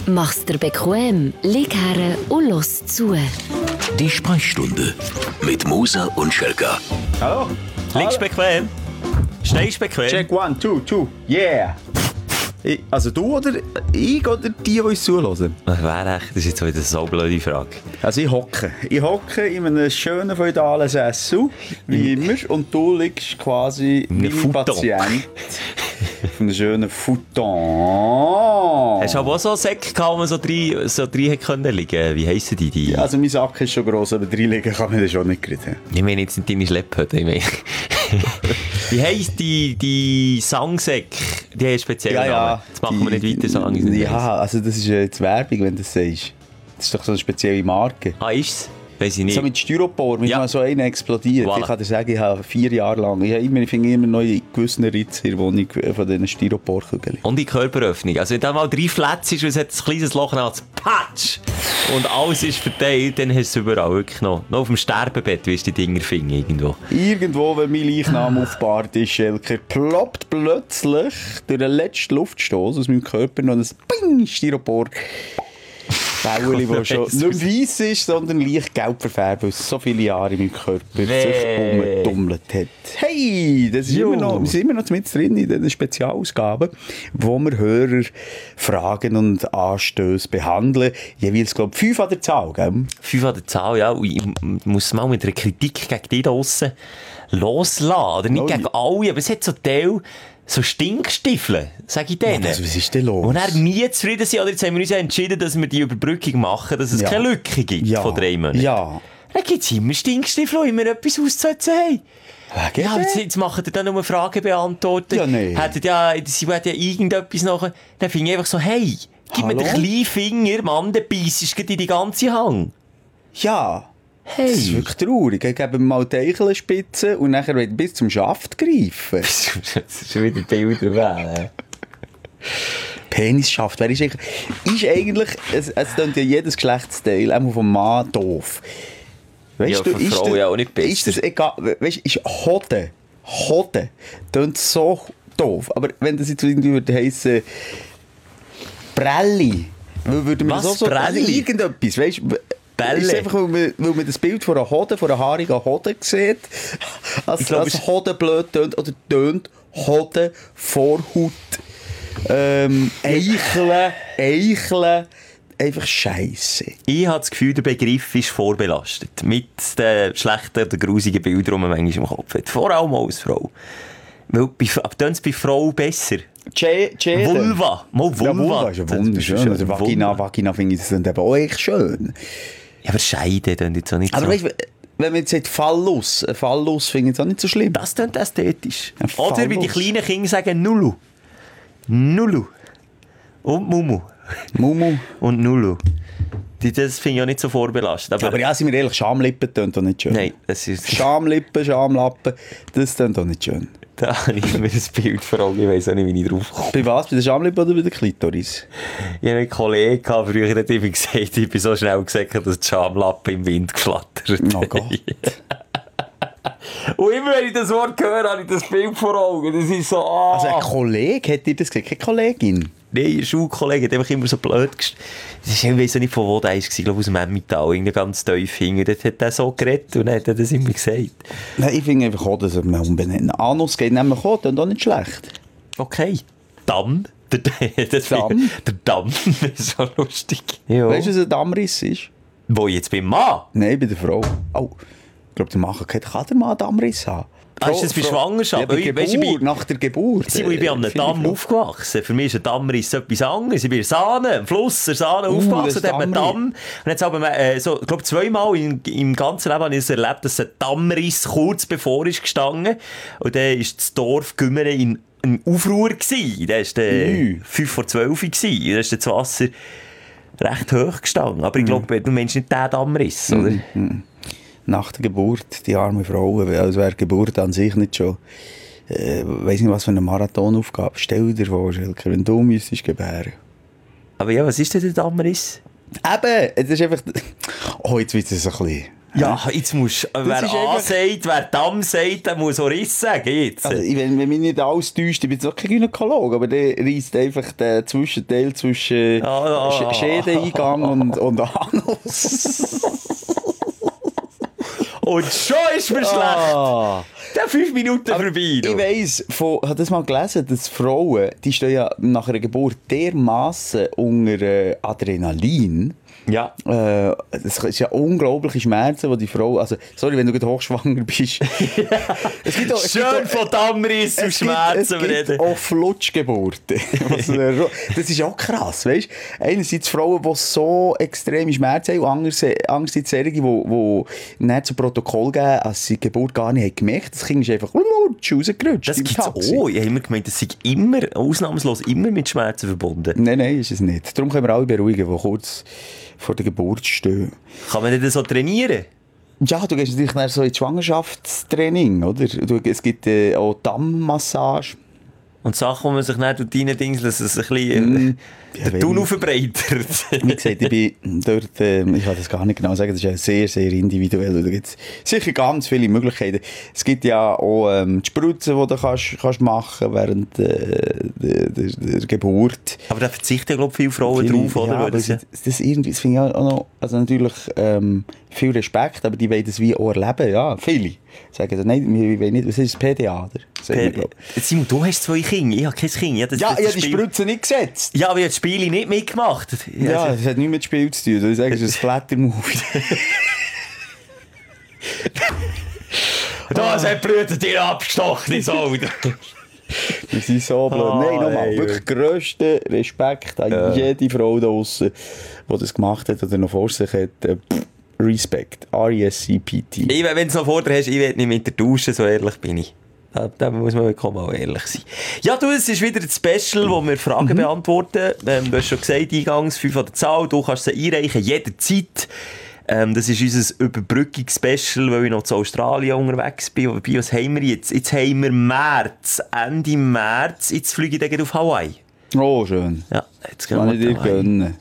Mach's dir bequem, lieg her und los zu. Die Sprechstunde mit Musa und Schelka. Hallo? Liegst du bequem? Stehst du bequem? Check 1, 2, 2, yeah! Also du oder ich oder die uns zuhören? Wer echt? Das ist jetzt wieder eine so blöde Frage. Also ich hocke. Ich hocke in einem schönen feudalen Sessel, wie immer, und du liegst quasi wie ein Patient auf einem schönen Futon. Hast du aber auch so Säcke gehabt, wo man so drei können liegen? Wie heissen die? Also mein Sack ist schon gross, aber 3 liegen kann man das schon nicht kriegen. Ich meine jetzt nicht deine Schlepphütte. Wie heisst die Sangsäcke? Die haben speziell Namen. Jetzt machen wir nicht weiter, sagen wir nicht. Ja, also das ist jetzt Werbung, wenn du das sagst. Das ist doch so eine spezielle Marke. Ah, ist's? Weiss ich nicht. So mit Styropor, mit mal so einer explodiert. Voilà. Ich kann dir sagen, ich habe 4 Jahre lang, ich finde immer noch in gewissen Ritzen in der Wohnung von diesen Styroporkügeln. Und die Körperöffnung. Also wenn da mal 3 Flätze ist und es hat ein kleines Loch, dann hat's Patsch! Und alles ist verteilt, dann hast du es überall wirklich noch. Noch auf dem Sterbebett wirst du die Dinger finden irgendwo. Irgendwo, wenn mein Leichnam aufgebahrt ist, Schelker, ploppt plötzlich durch den letzten Luftstoß aus meinem Körper noch ein Ping Styropor. Bäueli, das schon nicht weiss ist, sondern leicht gelb verfärbt, weil es so viele Jahre in meinem Körper sich umgetummelt hat. Hey, das ist wir sind immer noch mit drin in den Spezialausgaben, wo wir Hörer Fragen und Anstöße behandeln. Jeweils, glaube ich, 5 an der Zahl, gell? 5 an der Zahl, ja. Und ich muss mal mit einer Kritik gegen die da draussen loslassen. Oder nicht gegen alle, aber es hat so Teil... So Stinkstiefel, sag ich denen. Was ist denn los? Und er nie zufrieden sind. Oder jetzt haben wir uns entschieden, dass wir die Überbrückung machen, dass es keine Lücke gibt von 3 Monaten. Ja. Dann gibt es immer Stinkstiefel, die immer etwas auszusetzen haben. Ja, jetzt machen die dann nur Fragen beantworten. Ja, nein. Sie hätten ja irgendetwas nachher. Dann finde ich einfach so, hey, gib mir den kleinen Finger, Mann, dann beissest du in die ganze Hang. Ja. Hey. Das ist wirklich traurig. Ich gebe mal die Eichelspitze und nachher bis zum Schaft greifen. Das ist schon wieder Bilder wählen. Penisschaft. Wer ist eigentlich es klingt ja jedes Geschlechtsteil, auch vom Mann, doof. Weißt ja, für Frauen ja auch nicht besser. Ist das egal? Weißt du, ist Hoden klingt so doof. Aber wenn das jetzt irgendwie würde heissen, Prelli, würde man was? Das auch so... Prelli? Also irgendetwas, weißt du... Ist einfach, weil man das Bild von einer Hode, von einer haarigen Hode sieht, als Hode blöd tönt, oder tönt Hode, Vorhaut, Eicheln, einfach Scheisse. Ich habe das Gefühl, der Begriff ist vorbelastet. Mit den schlechten oder grusigen Bildern, die man manchmal im Kopf hat. Vor allem als Frau. Weil tönt es bei Frauen besser. Vulva. Mal Vulva. Ja, Vulva ist ja wunderschön. Oder Vagina finde ich das dann eben auch echt schön. Ja, aber Scheide tönt jetzt auch nicht aber so. Weißt, wenn man jetzt sagt Phallus finde ich es auch nicht so schlimm. Das tönt ästhetisch. Oder wie die kleinen Kinder sagen Nulu. Nulu. Und Mumu. Mumu. Und Nulu. Das finde ich auch nicht so vorbelastet. Aber ja, sind wir ehrlich, Schamlippen tönt auch nicht schön. Nein, das ist... Schamlippen, Schamlappen, das tönt auch nicht schön. Da habe ich mir das Bild vor Augen, ich weiss auch nicht, wie ich drauf komme. Bei was? Bei der Schamlippe oder bei der Klitoris? Ich hatte einen Kollegen, früher hat immer gesagt, ich bin so schnell gesagt, dass die Schamlappe im Wind geflattert. Oh Gott. Und immer wenn ich das Wort höre, habe ich das Bild vor Augen. Das ist so... Oh. Also ein Kollege, hat dir das gesagt? Keine Kollegin? Nein, ein Schulkollege hat einfach immer so blöd gestellt. Ich weiss nicht, von wo der war, ich glaube aus dem Emmental, irgendwie ganz tief hinten. Dort hat er so geredet und dann hat er das immer gesagt. Nein, ich finde einfach auch, dass wir umbenennen. Anus geht nämlich auch, das ist auch nicht schlecht. Okay. Damm. Der Damm. Das ist so lustig. Ja. Weißt du, was ein Dammriss ist? Wo jetzt beim Mann? Nein, bei der Frau. Oh, ich glaube, der Mann kann der Mann einen Dammriss haben. Ist das bei Schwangerschaft? Ja, bei Geburt, nach der Geburt. Ich bin an einem Damm aufgewachsen. Für mich ist ein Dammriss etwas anderes. Ich bin in Sahne, am Fluss der Sahne aufgewachsen. Da hat man einen Damm. Und jetzt haben wir, ich glaube, 2-mal im ganzen Leben habe ich es erlebt, dass ein Dammriss kurz bevor ist gestanden. Und dann war das Dorf Gümmere in Aufruhr gewesen. Da war 5 vor 12 gewesen. Da ist das Wasser recht hoch gestanden. Aber ich glaube, du meinst nicht den Dammriss, oder? Nach der Geburt, die arme Frau, also wäre Geburt an sich nicht schon, weiss nicht, was für eine Marathonaufgabe. Stell dir vor, Schelker, wenn du müsstest gebären. Aber ja, was ist denn der Dammriss? Eben, es ist einfach... Oh, jetzt wird es ein bisschen... Ja, jetzt musst wer A sagt, wer Damm sagt, der muss auch Riss sagen. Jetzt. Also, wenn mich nicht alles täuscht, ich bin jetzt auch kein Gynäkologe, aber der reisst einfach den Zwischenteil zwischen Schädeneingang und Anus. Und schon ist mir schlecht. Der 5 Minuten Aber vorbei. Ich weiss, habe das mal gelesen, dass Frauen, die stehen ja nach einer Geburt dermassen unter Adrenalin. Ja. Das ist ja unglaubliche Schmerzen, die die Frau, also, sorry, wenn du gerade hochschwanger bist. Schön von Dammriss und Schmerzen reden. Es gibt auch Flutschgeburten. Das ist auch krass, weißt du? Einerseits Frauen, die so extreme Schmerzen haben, und andererseits solche, die nicht zu Protokoll geben, als sie die Geburt gar nicht haben gemerkt. Das Kind ist einfach rausgerutscht. Das gibt es auch. Ich habe immer gemeint, das sei immer, ausnahmslos immer mit Schmerzen verbunden. Nein, ist es nicht. Darum können wir alle beruhigen, die kurz vor der Geburt stehen. Kann man das so trainieren? Ja, du gehst natürlich nachher so ins Schwangerschaftstraining, oder? Es gibt auch Dammmassage. Und Sachen, wo man sich nicht reindingselt, dass es ein bisschen der Tunnel verbreitert. Wie gesagt, ich bin dort, ich kann das gar nicht genau sagen, das ist ja sehr, sehr individuell. Da gibt es sicher ganz viele Möglichkeiten. Es gibt ja auch die Spritzen, die du kannst machen während der Geburt. Aber da verzichten, glaube ich, viele Frauen drauf, oder? Ja, das finde ich auch noch, also natürlich viel Respekt, aber die wollen das wie auch erleben, ja, viele. Sagen dann, nein, wir wollen nicht, was ist das, PDA, oder? Simon, du hast 2 Kinder, ich habe kein Kind. Ich habe die Spritze nicht gesetzt. Ja, aber ich habe das Spiel nicht mitgemacht. Ja, das hat nichts mit Spiel zu tun. Ich sage, es ist ein Splatter-Movie. Das hat Brüder dir abgestochen ins Auge. Wir sind so blöd. Nein, nochmal, wirklich grössten Respekt an jede Frau da draussen, die das gemacht hat oder noch vor sich hat. Respekt. R-E-S-C-P-T. Wenn du es noch vor dir hast, ich will nicht mit der Dusche, so ehrlich bin ich. Da muss man wirklich mal ehrlich sein. Ja, du, es ist wieder ein Special, wo wir Fragen beantworten. Du hast schon gesagt, eingangs 5 an der Zahl, du kannst sie einreichen, jederzeit. Das ist unser Überbrückungsspecial, weil ich noch zu Australien unterwegs bin. Wobei, was haben wir jetzt? Jetzt haben wir März, Ende März. Jetzt fliege ich dann auf Hawaii. Oh, schön. Ja, jetzt kann ich dir gönnen.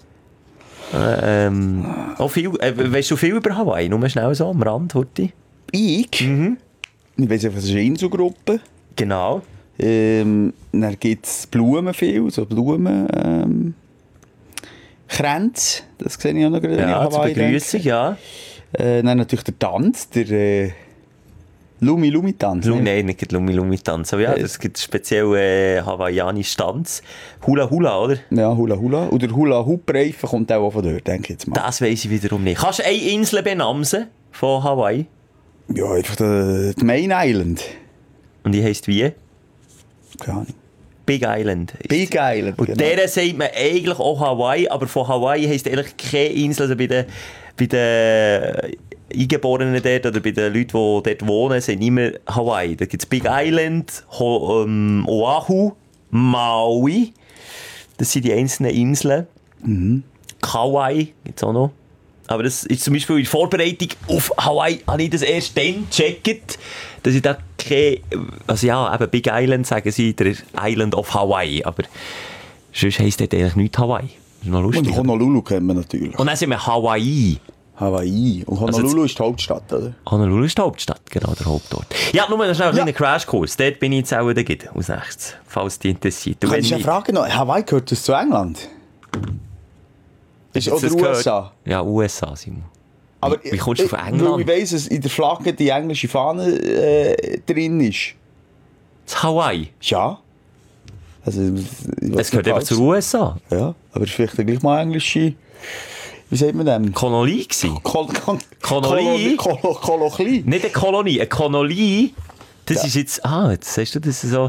Weißt du viel über Hawaii? Nur schnell so am Rand, Horti. Ich? Ich weiss einfach, es ist eine Inselgruppe. Genau. Dann gibt es Blumen viel, so Blumen. Kränze, das sehe ich auch noch gerade in Hawaii. Ja, Begrüßung, ja. Dann natürlich der Tanz, der Lumi-Lumi-Tanz. Nein, nicht der Lumi-Lumi-Tanz. Aber ja, es gibt speziell hawaiianischen Tanz. Hula-Hula, oder? Ja, Hula-Hula. Oder Hula-Hoop-Reifen kommt auch von dort, denke ich jetzt mal. Das weiss ich wiederum nicht. Kannst du eine Insel benamsen von Hawaii? Ja, einfach die Main Island. Und die heisst wie? Keine Ahnung. Big Island. Big Island, und der sagt man eigentlich auch Hawaii, aber von Hawaii heisst eigentlich keine Insel. Also bei den Eingeborenen dort oder bei den Leuten, die dort wohnen, sind immer Hawaii. Da gibt es Big Island, Oahu, Maui. Das sind die einzelnen Inseln. Kauai gibt es auch noch. Aber das ist zum Beispiel in der Vorbereitung auf Hawaii, habe ich das erst dann gecheckt, dass ich da keine, also ja, eben Big Island sagen sie, der Island of Hawaii, aber sonst heisst das eigentlich nicht Hawaii. Das ist noch lustig. Und Honolulu kennen wir natürlich. Und dann sind wir Hawaii. Hawaii. Und Honolulu ist die Hauptstadt, oder? Honolulu ist die Hauptstadt, genau, der Hauptort. Ja, nur schnell einen kleinen Crashkurs. Dort bin ich jetzt auch wieder aus nächstes, falls dich interessiert. Du kannst ja fragen, Hawaii gehört das zu England? Oder USA? Ja, USA, Simon. Aber wie kommst du von England? Weil ich weiss, dass in der Flagge die englische Fahne drin ist. Das Hawaii? Ja. Also, es gehört einfach zur USA. Ja, aber es ist vielleicht gleich mal englische... Wie sagt man das? Kolonie gewesen. Kolonie? Nicht eine Kolonie, eine Kolonie. Das ist jetzt, jetzt sagst du das so,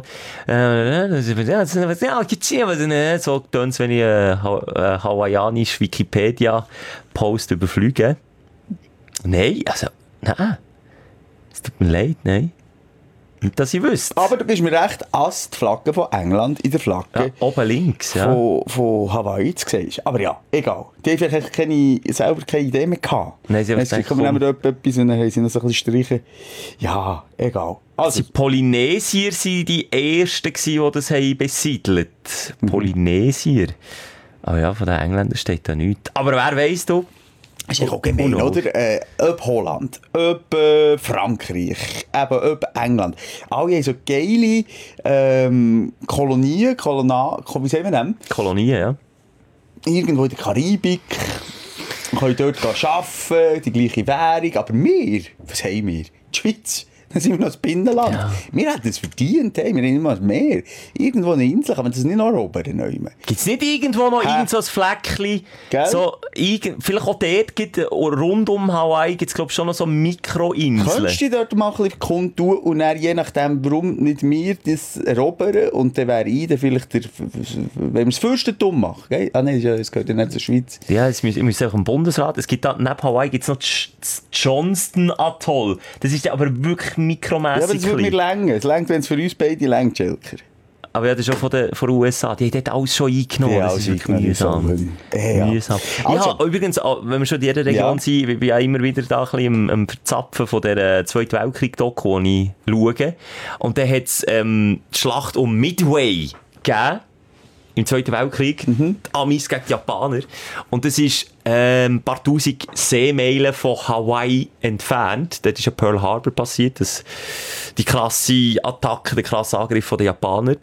so tönt es, wenn ich hawaiianisch Wikipedia-Post überfliege. Nein, es tut mir leid, nein. Nicht, dass ich wüsste. Aber du bist mir recht, als die Flagge von England in der Flagge ja, oben links, ja. von Hawaii zu sehen. Aber ja, egal. Die haben vielleicht selber keine Idee mehr gehabt. Nein, sie haben gesagt, wir nehmen dort etwas und dann haben sie noch so ein bisschen streichen. Ja, egal. Also, die Polynesier waren die Ersten, die das haben besiedelt. Polynesier. Aber ja, von den Engländern steht da nichts. Aber wer weiss du? Das ist auch gemein, oder? Ob Holland, ob Frankreich, eben ob England. Alle haben so geile Kolonien, wie sagen wir das? Kolonien, ja. Irgendwo in der Karibik. Wir können dort arbeiten, die gleiche Währung. Aber wir, was haben wir? Die Schweiz. Dann sind wir noch das Binnenland. Ja. Wir hätten es verdient, hey. Wir haben immer mehr. Irgendwo eine Insel, kann man das nicht noch erobern? Gibt es nicht irgendwo noch irgend so ein Fleckchen? So, vielleicht auch dort gibt rund um Hawaii gibt es, glaube ich, schon noch so Mikroinseln. Könntest du dort mal ein bisschen kundtun und dann, je nachdem, warum nicht wir das erobern, und dann wäre ich dann vielleicht wenn wir das Fürstentum machen, gell? Ah nein, das gehört ja nicht zur Schweiz. Ja, ich muss auch im Bundesrat. Es gibt da, neben Hawaii gibt es noch das Johnston Atoll. Das ist aber wirklich mikromässig. Ja, aber das würde mir länger. Es längt, wenn es für uns beide längt, Schelker. Aber ja, das ist auch von den USA. Die haben dort alles schon eingenommen. Ja, das ist wirklich mühsam. Mühsam. Also. Ja, übrigens, wenn wir schon in dieser Region sind, ich bin ja immer wieder da ein bisschen am Verzapfen von der Zweiten Weltkrieg-Doku, die ich schaue. Und dann hat es die Schlacht um Midway gegeben. Im Zweiten Weltkrieg, die Amis gegen die Japaner. Und das ist ein paar tausend Seemeilen von Hawaii entfernt. Dort ist ja Pearl Harbor passiert, die krasse Attacke, der krasse Angriff der Japaner.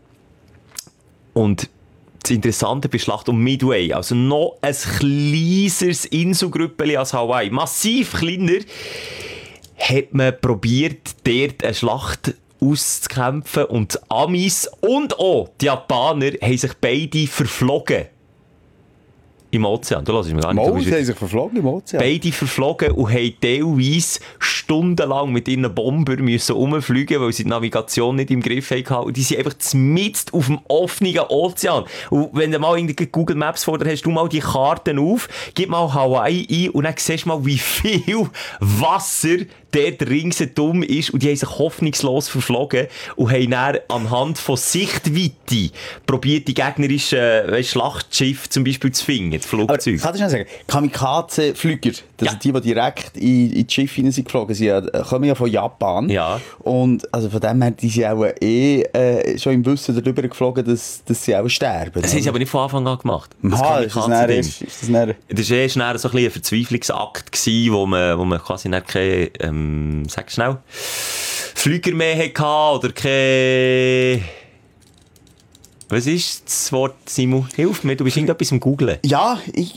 Und das Interessante bei Schlacht um Midway, also noch ein kleineres Inselgrüppeli als Hawaii, massiv kleiner, hat man probiert, dort eine Schlacht auszukämpfen, und die Amis und auch die Japaner haben sich beide verflogen im Ozean. Du hörst mich gar nicht. Sie haben sich verflogen im Ozean? Beide verflogen und haben teilweise stundenlang mit ihren Bombern müssen rumfliegen, weil sie die Navigation nicht im Griff hatten. Und die sind einfach mitten auf dem offenen Ozean. Und wenn du mal in Google Maps vor dir hast, du mal die Karten auf, gib mal Hawaii ein und dann siehst du mal, wie viel Wasser dort ringsherum ist, und die haben sich hoffnungslos verflogen und haben dann anhand von Sichtweite probiert, die gegnerischen Schlachtschiffe zum Beispiel zu finden, die Flugzeuge. Kann ich schon sagen, Kamikaze-Flüger, das sind die direkt in die Schiffe hinein geflogen sind, kommen ja von Japan. Ja. Und also von dem her, die sind auch schon im Wissen darüber geflogen, dass sie auch sterben. Das haben sie aber nicht von Anfang an gemacht. Das ist das dann erst so ein bisschen ein Verzweiflungsakt gewesen, wo man quasi nicht keine sag schnell, Flüger mehr hatte oder keine... Was ist das Wort, Simon? Hilf mir, du bist irgendetwas am Googlen. Ja.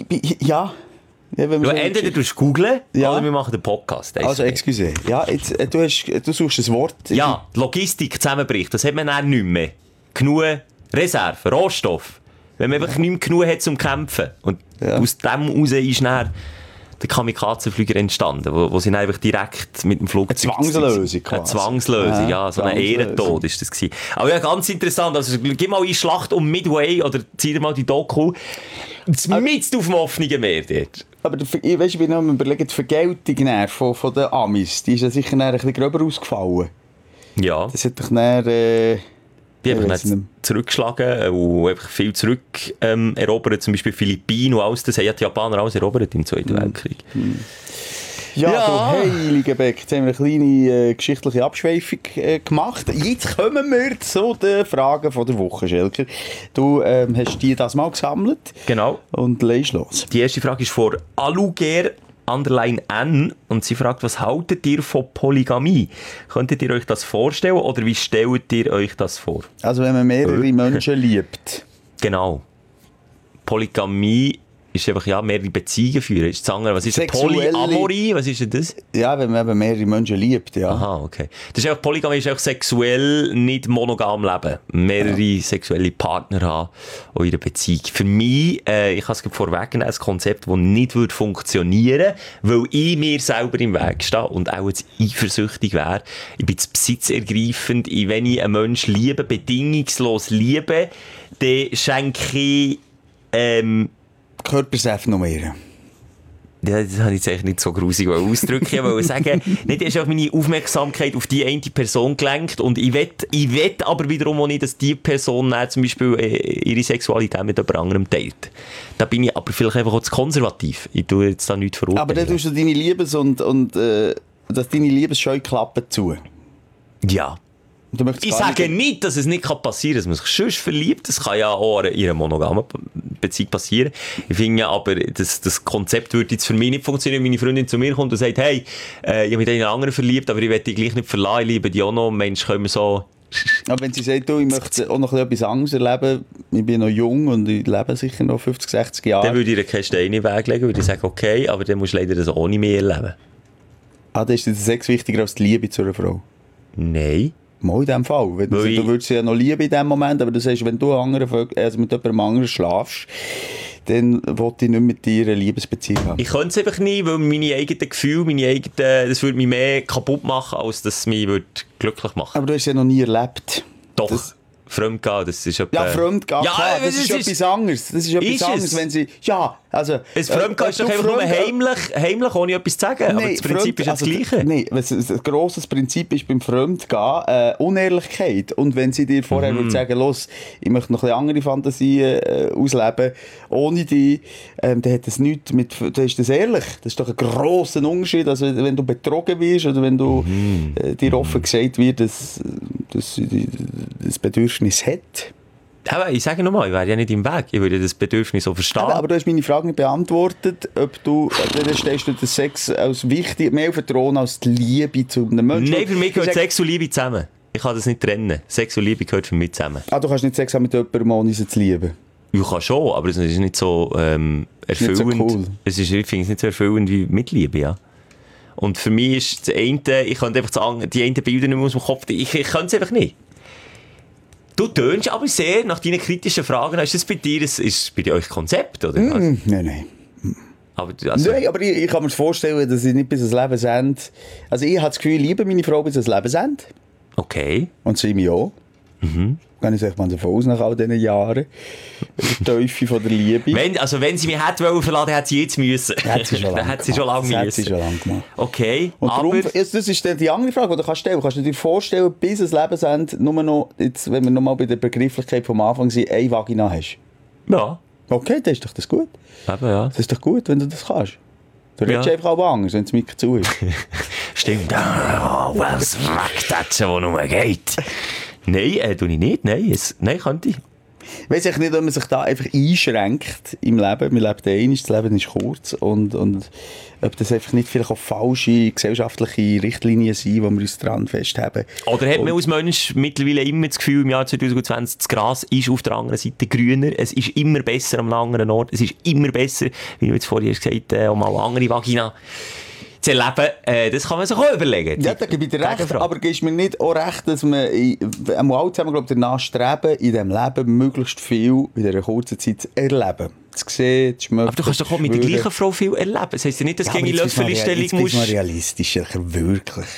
Entweder du googlen oder wir machen den Podcast. Also, excuse. Ja, jetzt, du suchst ein Wort. Ja, Logistik zusammenbricht, das hat man dann nicht mehr. Genug Reserven, Rohstoff. Wenn man einfach nicht mehr genug hat zum Kämpfen. Und aus dem heraus ist dann der Kamikaze-Flüger entstanden, wo sie einfach direkt mit dem Flugzeug... Eine Zwangslösung quasi. Eine Zwangslösung, ja, so ein Ehrentod ist das gewesen. Aber ja, ganz interessant, also gib mal in Schlacht um Midway oder zieh dir mal die Doku, mitten auf dem offenen Meer dort. Aber ich bin noch am Überlegen, die Vergeltung von den Amis, die ist ja sicher ein bisschen gröber ausgefallen. Ja. Das hat doch dann... Die haben dann zurückgeschlagen und einfach viel zurück erobert, zum Beispiel Philippinen und alles, das haben ja die Japaner alles erobert im Zweiten Weltkrieg. Ja, du heiliger Beck, jetzt haben wir eine kleine geschichtliche Abschweifung gemacht. Jetzt kommen wir zu den Fragen von der Woche, Schelker. Du hast die das mal gesammelt. Genau. Und legst los. Die erste Frage ist von Aluger _N und sie fragt, was haltet ihr von Polygamie? Könntet ihr euch das vorstellen oder wie stellt ihr euch das vor? Also wenn man mehrere Menschen liebt. Genau. Polygamie ist einfach mehrere Beziehungen führen. Ist das andere, was ist Polyamorie? Was ist denn das? Ja, wenn man eben mehrere Menschen liebt, ja. Aha, okay. Das ist einfach, Polygamie ist einfach sexuell nicht monogam leben. Mehrere sexuelle Partner haben in ihrer Beziehung. Für mich, ich kann es vorwegnehmen, ein Konzept, das nicht funktionieren würde, weil ich mir selber im Weg stehe und auch jetzt eifersüchtig wäre. Ich bin jetzt besitzergreifend. Wenn ich einen Menschen liebe, bedingungslos liebe, dann schenke ich Körpersäfte noch mehr. Ja, das habe ich jetzt eigentlich nicht so grusig ausdrücken. Ich wollte sagen, nicht erst auf meine Aufmerksamkeit auf die eine Person gelenkt und ich will aber wiederum auch nicht, dass die Person zum Beispiel ihre Sexualität mit jemand anderem teilt. Da bin ich aber vielleicht einfach auch zu konservativ. Ich tue jetzt da nichts verurteilen. Aber dann tust du deine Liebesscheuklappen zu. Ja. Ich sage nicht, dass es nicht passieren kann, dass man sich sonst verliebt. Das kann ja auch in einer monogamen Beziehung passieren. Ich finde aber, das Konzept würde jetzt für mich nicht funktionieren, wenn meine Freundin zu mir kommt und sagt, hey, ich habe mich in einen anderen verliebt, aber ich werde dich gleich nicht verlassen, ich liebe dich auch noch. Mensch, können wir so... Aber wenn sie sagt, du, ich möchte auch noch etwas anderes erleben, ich bin noch jung und ich lebe sicher noch 50, 60 Jahre. Dann würde ich ihr keinen Stein in den Weg legen, würde ich sagen, okay, aber dann musst du leider das ohne mich erleben. Dann ist der Sex wichtiger als die Liebe zu einer Frau? Nein. Mal in dem Fall. Du würdest sie ja noch lieben in dem Moment, aber du sagst, wenn du mit jemandem anderen schlafst, dann wollte ich nicht mit dir eine Liebesbeziehung haben. Ich könnte es einfach nicht, weil meine eigenen Gefühle, das würde mich mehr kaputt machen, als dass es mich glücklich machen. Aber du hast es ja noch nie erlebt. Doch. Fremdgehen, das ist etwas... Ja, Fremdgehen, ja, klar, das ist etwas anderes. Das ist etwas anderes, wenn sie... Ja, also... Das Fremdgehen ist doch einfach nur heimlich, ohne etwas zu sagen. Aber das Prinzip ist ja das Gleiche. Nein, ein grosses Prinzip ist beim Fremdgehen Unehrlichkeit. Und wenn sie dir vorher würde sagen, los, ich möchte noch ein bisschen andere Fantasien ausleben, ohne dich, dann hat das nichts mit... Dann ist das ehrlich. Das ist doch ein grosser Unterschied. Also wenn du betrogen wirst oder wenn du dir offen gesagt wird, dass das Bedürfnis hat. Aber ich sage nochmal, ich wäre ja nicht im Weg. Ich würde das Bedürfnis so verstehen. Aber du hast meine Frage nicht beantwortet, ob du, dann stellst du den Sex als wichtig, mehr Vertrauen als die Liebe zu einem Menschen. Nein, für mich gehört Sex und Liebe zusammen. Ich kann das nicht trennen. Sex und Liebe gehört für mich zusammen. Du kannst nicht Sex haben mit jemandem, ohne sie zu lieben? Ich kann schon, aber es ist nicht so erfüllend. Nicht so cool. Ich finde es nicht so erfüllend wie mit Liebe, ja. Und für mich ist das eine, ich könnte einfach die einen Bilder nicht mehr aus dem Kopf, ich könnte es einfach nicht. Du tönst aber sehr nach deinen kritischen Fragen. Ist das bei dir, ist bei euch Konzept, oder? Nein. Aber, nein, aber ich kann mir vorstellen, dass ich nicht bis ans Lebensende... Also ich habe das Gefühl, ich liebe meine Frau bis ans Lebensende. Okay. Und sie mich auch. Kann ich sagen, man davon aus, nach all diesen Jahren. Die Teufel von der Liebe. Wenn sie mich hätte verlassen, hätte sie jetzt müssen. Hat sie schon lange gemacht. Okay. Und darum, das ist dann die andere Frage, die du kannst stellen. Kannst du dir vorstellen, bis ans Lebensende nur noch, jetzt, wenn wir nochmal bei der Begrifflichkeit vom Anfang sind, eine Vagina hast? Ja. Okay, dann ist doch das gut. Eben, ja. Das ist doch gut, wenn du das kannst. Du redest einfach auch anders, wenn das Mikro zu ist. Stimmt. Was macht das, wo nur geht? Nein, tue ich nicht. Nein, könnte ich. Ich weiss nicht, ob man sich da einfach einschränkt im Leben. Wir leben einmal, das Leben ist kurz. Und ob das einfach nicht vielleicht auch falsche gesellschaftliche Richtlinien sind, wo wir uns daran festhalten. Oder hat man als Mensch mittlerweile immer das Gefühl, im Jahr 2020, das Gras ist auf der anderen Seite grüner, es ist immer besser am anderen Ort, es ist immer besser, wie du jetzt vorhin gesagt hast, um eine andere Vagina zu erleben, das kann man sich auch überlegen. Ja, da gebe ich dir recht, aber gibst mir nicht auch recht, dass wir alle zusammen danach streben, in diesem Leben möglichst viel in dieser kurzen Zeit zu erleben. Zu sehen, zu schmecken. Aber du kannst doch auch mit der gleichen Frau viel erleben. Das heisst ja nicht, dass du gegen die Löffelstellung musst. Jetzt bist du mal realistisch, wirklich.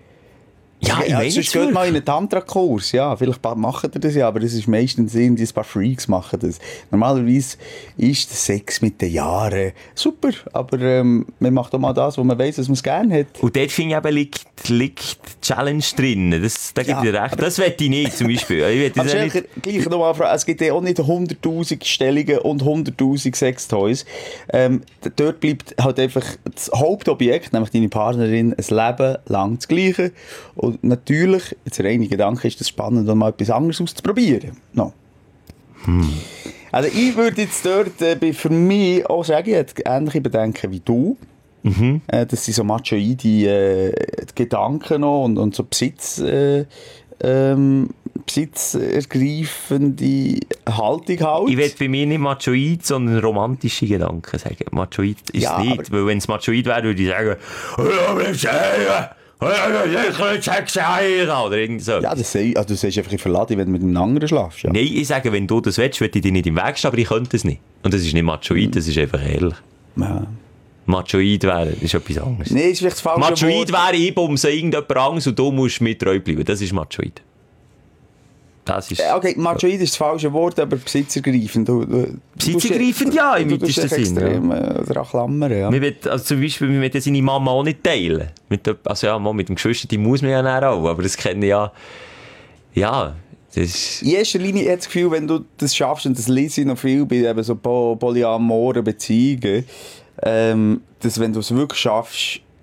Ja, ich meine sonst geht mal in einen Tantra-Kurs, ja, vielleicht machen die das ja, aber das ist meistens irgendwie ein paar Freaks machen das. Normalerweise ist der Sex mit den Jahren super, aber man macht auch mal das, wo man weiss, dass man es gerne hat. Und dort finde ich eben, liegt die Challenge drin, da gibt ich dir recht. Das will ich nicht, zum Beispiel. Aber gleich nochmal, es gibt ja auch nicht 100'000 Stellungen und 100'000 Sextoys. Dort bleibt halt einfach das Hauptobjekt, nämlich deine Partnerin, ein Leben lang das Gleiche. Und natürlich, jetzt der reine Gedanke ist es spannend, mal etwas anderes auszuprobieren. No. Also ich würde jetzt dort für mich auch sagen, ich hätte ähnliche Bedenken wie du. Das sind so machoide Gedanken noch und so besitzergreifende Haltung halt. Ich will bei mir nicht machoid, sondern romantische Gedanken sagen. Machoid ist ja, nicht, weil wenn es machoid wäre, würde ich sagen, oder irgendwie so. Ja, das also du sagst einfach, ich verlade dich, wenn du mit einem anderen schlafst. Ja. Nein, ich sage, wenn du das willst, würde ich dir nicht im Weg stehen, aber ich könnte es nicht. Und das ist nicht machoid, das ist einfach ehrlich. Ja. Machoid wäre, das ist etwas anderes. Nee, ist vielleicht das falsche Machoid wäre, ich bumse irgendjemand anderes und du musst mir treu bleiben. Das ist machoid. Das ist... Okay, machoid ist das falsche Wort, aber besitzergreifend. Besitzergreifend, ja, im weitesten Sinn. Daran klammern, ja. Also zum Beispiel, man will ja seine Mama auch nicht teilen. Mit dem Geschwister, die muss man ja dann auch, aber das kenne ich ja... Ja, das... In erster Linie hat das Gefühl, wenn du das schaffst, und das lese ich noch viel bei eben so polyamoren Beziehungen, dass wenn du es wirklich schaffst,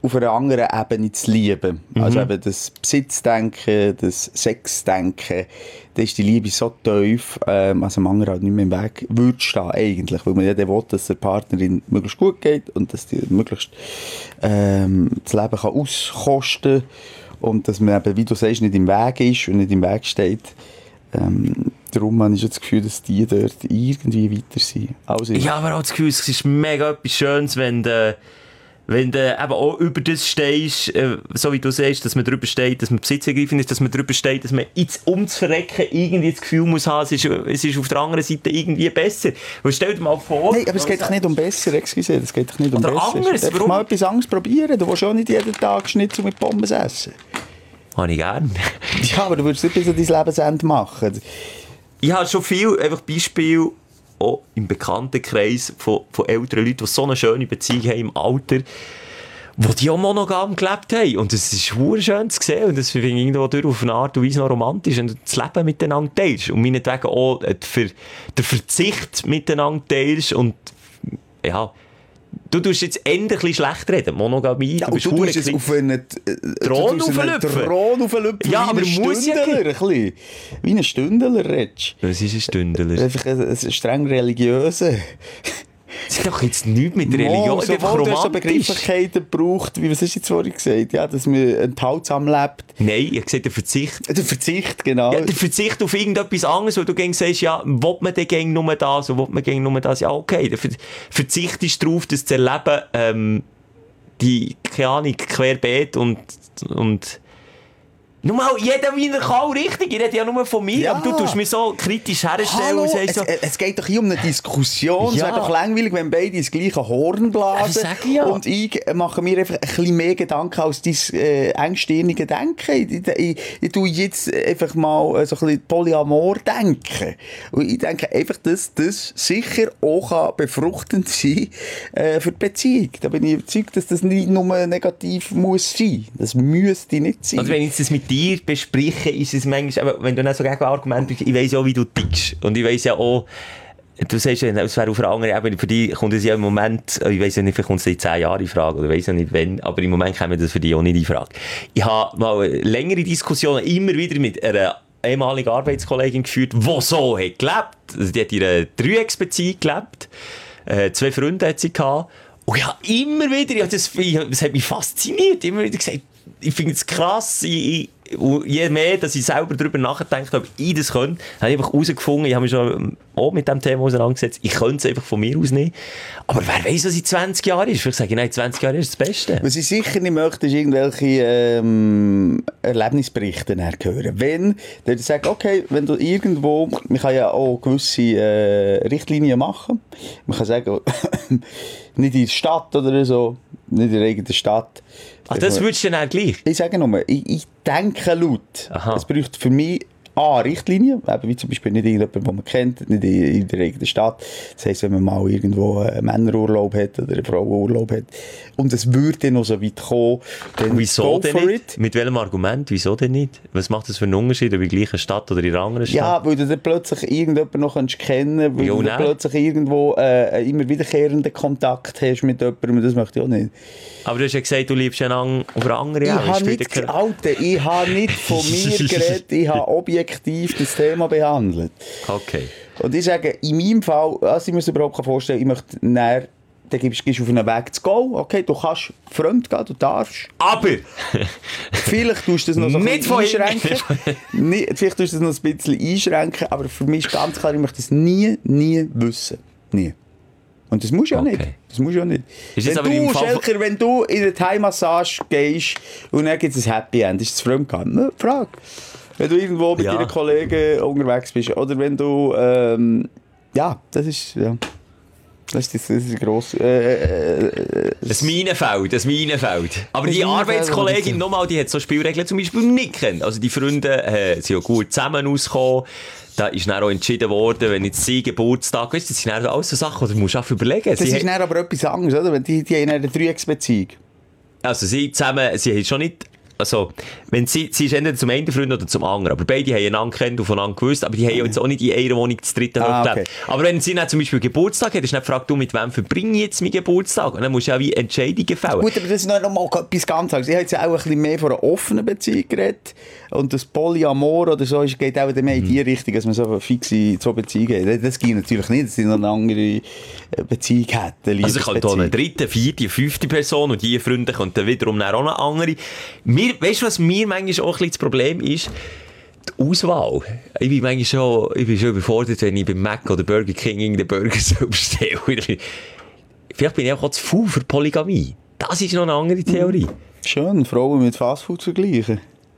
auf einer anderen Ebene zu lieben. Also eben das Besitzdenken, das Sexdenken, da ist die Liebe so tief, als dem anderen halt nicht mehr im Weg würde stehen, eigentlich. Weil man ja will, dass der Partnerin möglichst gut geht und dass die möglichst das Leben kann auskosten kann und dass man eben, wie du sagst, nicht im Weg ist und nicht im Weg steht. Darum habe ich das Gefühl, dass die dort irgendwie weiter sind. Also, ich habe aber auch das Gefühl, es ist mega etwas Schönes, wenn du eben auch über das stehst, so wie du sagst, dass man darüber steht, dass man besitzergreifend ist, dass man darüber steht, dass man jetzt Verrecken irgendwie das Gefühl muss haben, es ist auf der anderen Seite irgendwie besser. Weil stell dir mal vor... Nein, aber es geht doch nicht um besser, excuse, es geht doch nicht um oder besser. Anderes, einfach mal etwas anderes probieren, du willst auch nicht jeden Tag Schnitzel mit Pommes essen. Habe ich gerne. Ja, aber du würdest nicht bis an dein Lebensende machen. Ich habe schon viel einfach Beispiele auch im Bekanntenkreis von älteren Leuten, die so eine schöne Beziehung haben im Alter, wo die auch monogam gelebt haben. Und es ist verdammt schön zu sehen. Und das finde ich irgendwo durch auf eine Art und Weise noch romantisch. Und das Leben miteinander teilst. Und meinetwegen auch der Verzicht miteinander teilst. Und ja, du tust jetzt endlich ein bisschen schlecht reden. Monogamie, ja, du tust es auf einen Thron auflüpfen. Ja, aber muss ja nicht. Wie ein Stündler redest. Was ist ein Stündler? Einfach ein streng religiöser. Das ist doch jetzt nichts mit Religion. So, du hast so Begrifflichkeiten gebraucht, wie was hast du jetzt vorhin gesagt? Ja, dass man enthaltsam lebt. Nein, ich habe gesagt, der Verzicht. Der Verzicht, genau. Ja, der Verzicht auf irgendetwas anderes, wo du sagst, ja, will man denn nur das, oder will man nur das? Ja, okay. Der Verzicht ist darauf, das zu erleben, die, keine Ahnung, querbeet und nur mal, jeder wie er kann, richtig. Ich rede ja nur von mir, aber du tust mich so kritisch herstellen. Hallo, und sagst so, es geht doch hier um eine Diskussion. Ja. Es wäre doch langweilig, wenn beide ins gleiche Horn blasen. Ja. Und ich mache mir einfach ein bisschen mehr Gedanken als dein engstirnige Denken. Ich tue jetzt einfach mal so ein bisschen Polyamor denken. Und ich denke einfach, dass das sicher auch befruchtend sein für die Beziehung. Da bin ich überzeugt, dass das nicht nur negativ muss sein. Das müsste nicht sein. Also wenn ich das mit dir bespreche, ist es manchmal, aber wenn du dann so gegen Argumente bist, ich weiss ja auch, wie du tickst. Und ich weiss ja auch, du sagst ja, es wäre auf einer anderen Ebene, für dich kommt es ja im Moment, ich weiss ja nicht, vielleicht kommt es in 10 Jahren in Frage, oder ich weiss ja nicht wann, aber im Moment kommt das für dich auch nicht in Frage. Ich habe mal längere Diskussionen immer wieder mit einer ehemaligen Arbeitskollegin geführt, die so hat gelebt. Also die hat in einer Dreiecksbeziehung gelebt. 2 Freunde hat sie gehabt. Und ja, immer wieder, das hat mich fasziniert, immer wieder gesagt, ich finde es krass, je mehr, dass ich selber darüber nachgedacht habe, ob ich das könnte, habe ich einfach herausgefunden, ich habe mich schon auch mit diesem Thema auseinandergesetzt, ich könnte es einfach von mir aus nehmen. Aber wer weiss, was in 20 Jahren ist? Vielleicht sage ich, nein, 20 Jahre ist das Beste. Was ich sicher nicht möchte, ist irgendwelche Erlebnisberichte hören. Wenn der sagt, okay, wenn du irgendwo, man kann ja auch gewisse Richtlinien machen, man kann sagen, nicht in der Stadt oder so, nicht in der eigenen Stadt. Ach, das würdest du dann gleich? Ich sage nur, ich denke laut. Es braucht für mich Richtlinien, wie zum Beispiel nicht irgendjemand, den man kennt, nicht in der eigenen Stadt. Das heisst, wenn man mal irgendwo einen Männerurlaub hat oder einen Frauenurlaub hat und es würde noch so weit kommen, dann wieso denn nicht? Mit welchem Argument? Wieso denn nicht? Was macht das für einen Unterschied, ob in der gleichen Stadt oder in einer anderen Stadt? Ja, weil du dann plötzlich irgendjemanden noch kennen kannst, weil du dann plötzlich irgendwo immer wiederkehrenden Kontakt hast mit jemandem, das möchte ich auch nicht. Aber du hast ja gesagt, du liebst einen auf eine andere Art. Ich habe nicht von mir geredet, ich habe objektiv das Thema behandelt. Okay. Und ich sage, in meinem Fall, also ich muss mir überhaupt vorstellen, ich möchte näher, dann gehst du auf einen Weg zu gehen. Okay, du kannst fremd gehen, du darfst. Aber! Vielleicht tust du das noch so ein bisschen einschränken. Vielleicht tust du das noch ein bisschen einschränken, aber für mich ist ganz klar, ich möchte das nie wissen. Nie. Und das musst du ja nicht. Das musst du ja nicht. Schelker, wenn du in eine Thai-Massage gehst und dann gibt es ein Happy End, ist das Fremdgehen? Frage. Wenn du irgendwo mit deinen Kollegen unterwegs bist oder wenn du, das ist, ja. Das ist gross. Das Minenfeld. Aber die Arbeitskollegin, nochmal, die hat so Spielregeln zum Beispiel nicht kennt. Also die Freunde sind ja gut zusammen ausgekommen. Da ist dann auch entschieden worden, wenn jetzt sie Geburtstag ist, das sind dann alles so Sachen, die du musst auch überlegen. Das ist dann aber etwas anderes, oder? Die haben eine Dreiecksbeziehung. Also sie haben schon nicht also, wenn sie ist entweder zum einen Freund oder zum anderen, aber beide haben einander kennt und voneinander gewusst, aber die haben jetzt auch nicht in einer Wohnung das dritte gelebt. Okay. Aber wenn sie dann zum Beispiel Geburtstag hat, ist dann gefragt, du, mit wem verbringe ich jetzt meinen Geburtstag? Und dann musst du ja wie Entscheidungen fällen. Gut, aber das ist noch mal etwas ganz anderes. Ich habe jetzt ja auch ein bisschen mehr von einer offenen Beziehung geredet. Und das Polyamor oder so geht auch mehr in die Richtung, dass man so fixe zwei Beziehungen hat. Das geht natürlich nicht, dass sie noch eine andere Beziehung hätten. Also ich könnte auch eine dritte, vierte, fünfte Person und die Freunde könnten wiederum auch eine andere. Weißt du, was mir manchmal auch ein bisschen das Problem ist? Die Auswahl. Ich bin manchmal schon überfordert, wenn ich beim Mac oder Burger King irgendeinen Burger bestelle. Vielleicht bin ich auch zu faul für Polygamie. Das ist noch eine andere Theorie. Schön, Frauen mit Fastfood vergleichen.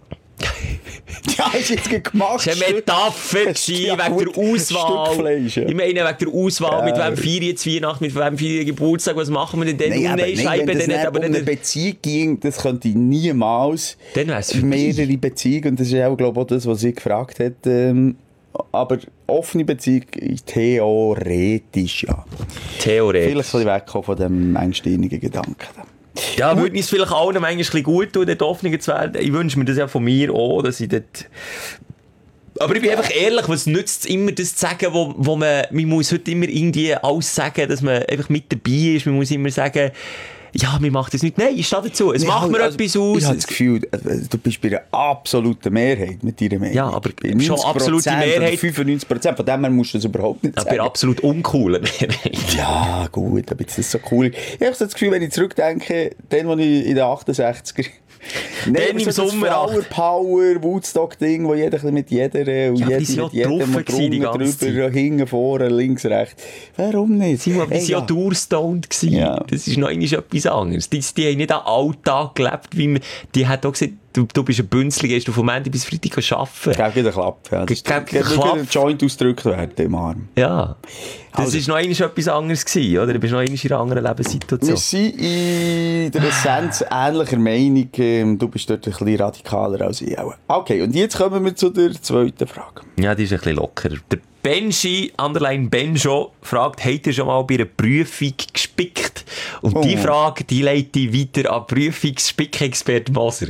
Ja, ist jetzt gemacht. Das war eine Metapher wegen der Auswahl. Fleisch, ja. Ich meine, wegen der Auswahl, mit wem feiern jetzt Weihnachten, mit wem feiern Geburtstag, was machen wir denn dann? Wenn es nicht um eine Beziehung ging, das könnte ich niemals. Dann wär's mehrere Beziehungen, und das ist auch, glaube ich, auch das, was sie gefragt hat. Aber offene Beziehung, theoretisch, ja. Theoretisch. Vielleicht soll ich wegkommen von dem engstirnigen Gedanken. Ja, würde es vielleicht allen manchmal ein bisschen gut tun, dort offener zu werden. Ich wünsche mir das ja von mir auch, dass ich dort... Aber ich bin einfach ehrlich, was nützt es immer, das zu sagen, wo man muss heute immer irgendwie alles sagen, dass man einfach mit dabei ist. Man muss immer sagen, ja, mir macht das nicht. Nein, ich stehe dazu. Es macht mir etwas aus. Ich habe das Gefühl, du bist bei einer absoluten Mehrheit mit deiner Meinung. Ja, aber schon absolute Mehrheit. 95%, von dem her musst du das überhaupt nicht sagen. Aber absolut uncoolen Mehrheit. Ja, gut, aber jetzt ist das so cool. Ich habe das Gefühl, wenn ich zurückdenke, dann, als ich in den 68er... Dann im Sommer. Flower Power, Woodstock-Ding, wo jeder mit jeder und ja, jeder mit jedem drüber, hinten, vorne, links, rechts. Warum nicht? Sie waren ja durchstoned gewesen. Ja. Das ist noch etwas anderes. Die haben nicht am Alltag gelebt, wie man, die hat auch gesagt, du bist ein Bünzli, gehst du vom Montag bis Freitag arbeiten. Gib wieder Klapp. Ja. Gib ein Joint ausgedrückt werden im Arm. Ja. Das war noch etwas anderes gewesen, oder? Du bist noch in einer anderen Lebenssituation. Wir sind in der Essenz ähnlicher Meinung. Du bist dort ein bisschen radikaler als ich auch. Okay, und jetzt kommen wir zu der zweiten Frage. Ja, die ist ein bisschen lockerer. Der Benji, Benjo, fragt, habt ihr schon mal bei einer Prüfung gespickt? Und die Frage, die leite ich weiter an Prüfungsspickexpert Moser.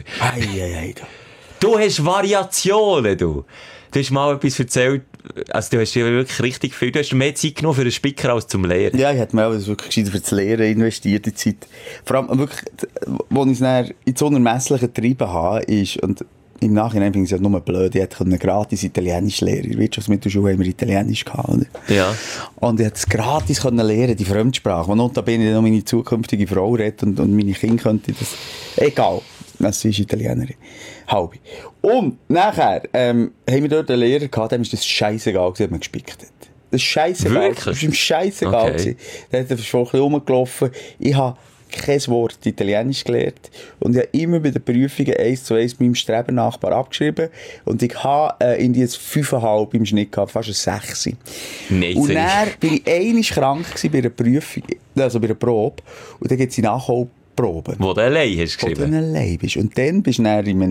Du hast Variationen, du. Du hast mal etwas erzählt, also du hast dir wirklich richtig viel, du hast mehr Zeit genommen für einen Spicker als zum Lehren. Ja, ich hätte mir auch wirklich für das Lehren investiert, die Zeit. Vor allem wirklich, als ich es dann in so einer messlichen getrieben habe, ist, und im Nachhinein finde ich es ja nur blöd, ich hätte gratis Italienisch lernen. In der Wirtschaftsmittelschule haben wir Italienisch gehabt, oder? Ja. Und ich hätte es gratis lernen, die Fremdsprache. Und notabene noch meine zukünftige Frau redet und meine Kinder könnte das... Egal. Sie ist Italienerin. Halbe. Und nachher haben wir dort einen Lehrer gehabt, dem ist das scheissegal gewesen, ob man gespickt hat. Das ist scheissegal. Das ist ihm scheissegal gewesen. Der hat einfach schon ein bisschen rumgelaufen. Ich habe kein Wort Italienisch gelernt. Und ich habe immer bei den Prüfungen 1:1 meinem Strebennachbar abgeschrieben. Und ich habe in die 5,5 im Schnitt gehabt, fast eine 6. Nein, und dann bin ich einmal krank gewesen bei einer Prüfung, also bei einer Probe. Und dann gibt es die Nachholproben. Wo du allein hast geschrieben? Wo du allein bist. Und dann bist du dann in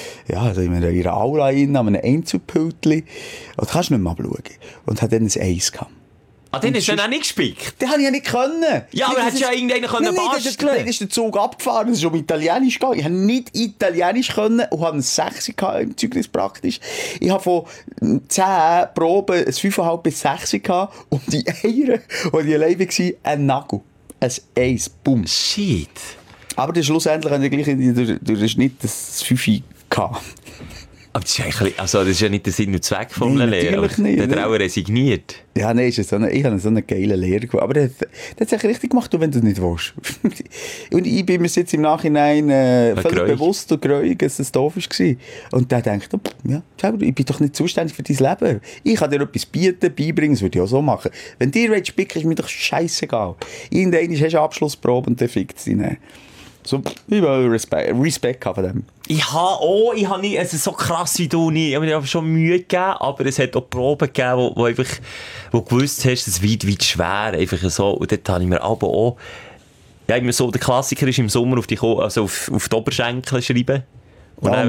einer Aula rein, an einem Einzelpultli. Und kannst nicht mehr abschauen. Und hat dann ein 1 gehabt. Ah, den hast du dann auch nicht gespickt? Den habe ich ja nicht können. Ja, aber hättest du ja irgendeinen basteln. Dann ist der Zug abgefahren, es ist um Italienisch gegangen. Ich habe nicht Italienisch können und habe ein 6 gehabt im Zeugnis praktisch. Ich habe von 10 Proben ein 5,5 bis 6 gehabt und die eine, wo ich allein war, ein Nagel. Ein 1, bumm. Shit. Aber dann schlussendlich habe ich gleich durch den Schnitt das 5 gehabt. Aber das ist eigentlich, also das ist ja nicht der Sinn und Zweck vom Lehrer. Natürlich nicht. Der hat er auch resigniert. Ja, nein, ich habe so einen geilen Lehrer gehabt. Aber der hat es eigentlich richtig gemacht, wenn du es nicht willst. Und ich bin mir jetzt im Nachhinein völlig bewusst und gräuig, dass es doof war. Und der denkt, ja, ich bin doch nicht zuständig für dein Leben. Ich kann dir etwas bieten, beibringen, das würde ich auch so machen. Wenn dir spicken, ist mir doch scheissegal. Irgendwann hast du eine Abschlussprobe und dann fickt sie nicht. So, ich will Respekt von dem. Ich habe nie, also so krass wie du nie, ich habe mir schon Mühe gegeben, aber es hat auch Proben gegeben, wo du gewusst hast, es wird weit schwer, einfach so, und dort habe ich mir aber auch, ja, immer so, der Klassiker ist im Sommer auf die Oberschenkel schreiben. Und ja, dann,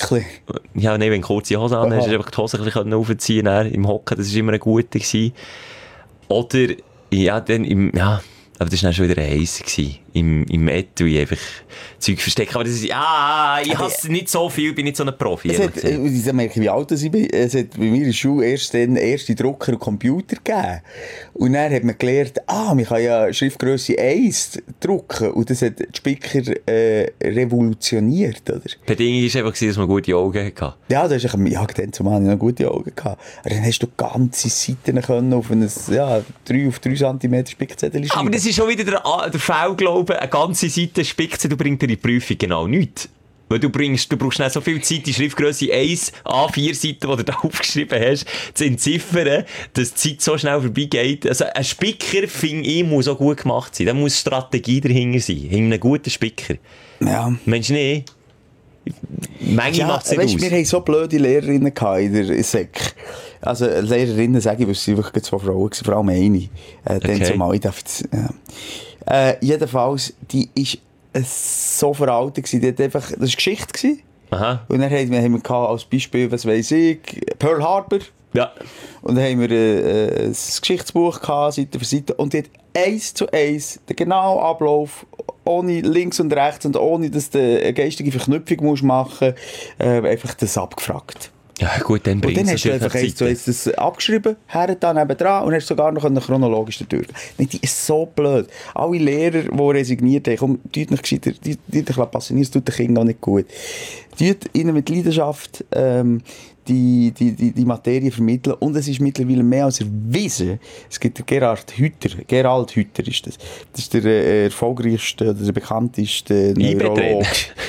wenn kurze Hosen an hast, hast du einfach die Hose ein bisschen aufziehen im Hocken, das war immer ein guter gewesen. Oder, ja, dann aber das war dann schon wieder ein Eis gewesen. im Etui einfach Zeug verstecken. Aber das ist, ich hasse nicht so viel, bin nicht so ein Profi. Ich merke, wie alt ich bin. Es hat bei mir in der Schule erste Drucker und Computer gegeben. Und dann hat man gelernt, man kann ja Schriftgrösse 1 drucken. Und das hat die Spicker revolutioniert, oder? Die Bedingung war einfach, dass man gute Augen hatte. Ja, da hast du dann zumal noch gute Augen gehabt. Aber dann hast du ganze Seiten können auf ein 3 auf 3 cm Spickzettel schreiben. Aber das ist schon wieder der Fehlglaube, eine ganze Seite Spickzettel bringt dir in die Prüfung genau nichts. Weil du brauchst nicht so viel Zeit, die Schriftgrösse 1 A4 Seiten, die du da aufgeschrieben hast, zu entziffern, dass die Zeit so schnell vorbeigeht. Also ein Spicker, finde ich, muss auch gut gemacht sein. Da muss Strategie dahinter sein. Hinter einem guten Spicker. Ja. Meinst du nicht? Manchmal macht es nicht aus. Wir hatten so blöde Lehrerinnen in der Sek. Also Lehrerinnen sage ich, weil es wirklich 2 Frauen waren, vor allem eine. Dann zumal, jedenfalls, die ist so veraltet gewesen. Die hat einfach, das war Geschichte. Aha. Und dann haben wir als Beispiel, was weiss ich, Pearl Harbor. Ja. Und dann haben wir ein Geschichtsbuch gehabt, Seite für Seite. Und die hat 1:1 den genauen Ablauf, ohne links und rechts und ohne, dass du eine geistige Verknüpfung machen musst, einfach das abgefragt. Ja gut, dann bringt es. Und dann hast du einfach 1:1 das abgeschrieben, dann nebendran und hast sogar noch chronologisch durchgehen. Die ist so blöd. Alle Lehrer, die resigniert haben, komm, tut nicht gescheiter, tut passieren, es tut den Kindern auch nicht gut. Tut ihnen mit Leidenschaft die Materie vermitteln. Und es ist mittlerweile mehr als erwiesen. Es gibt den Gerald Hüther ist das. Das ist der erfolgreichste, oder der bekannteste Neurolog.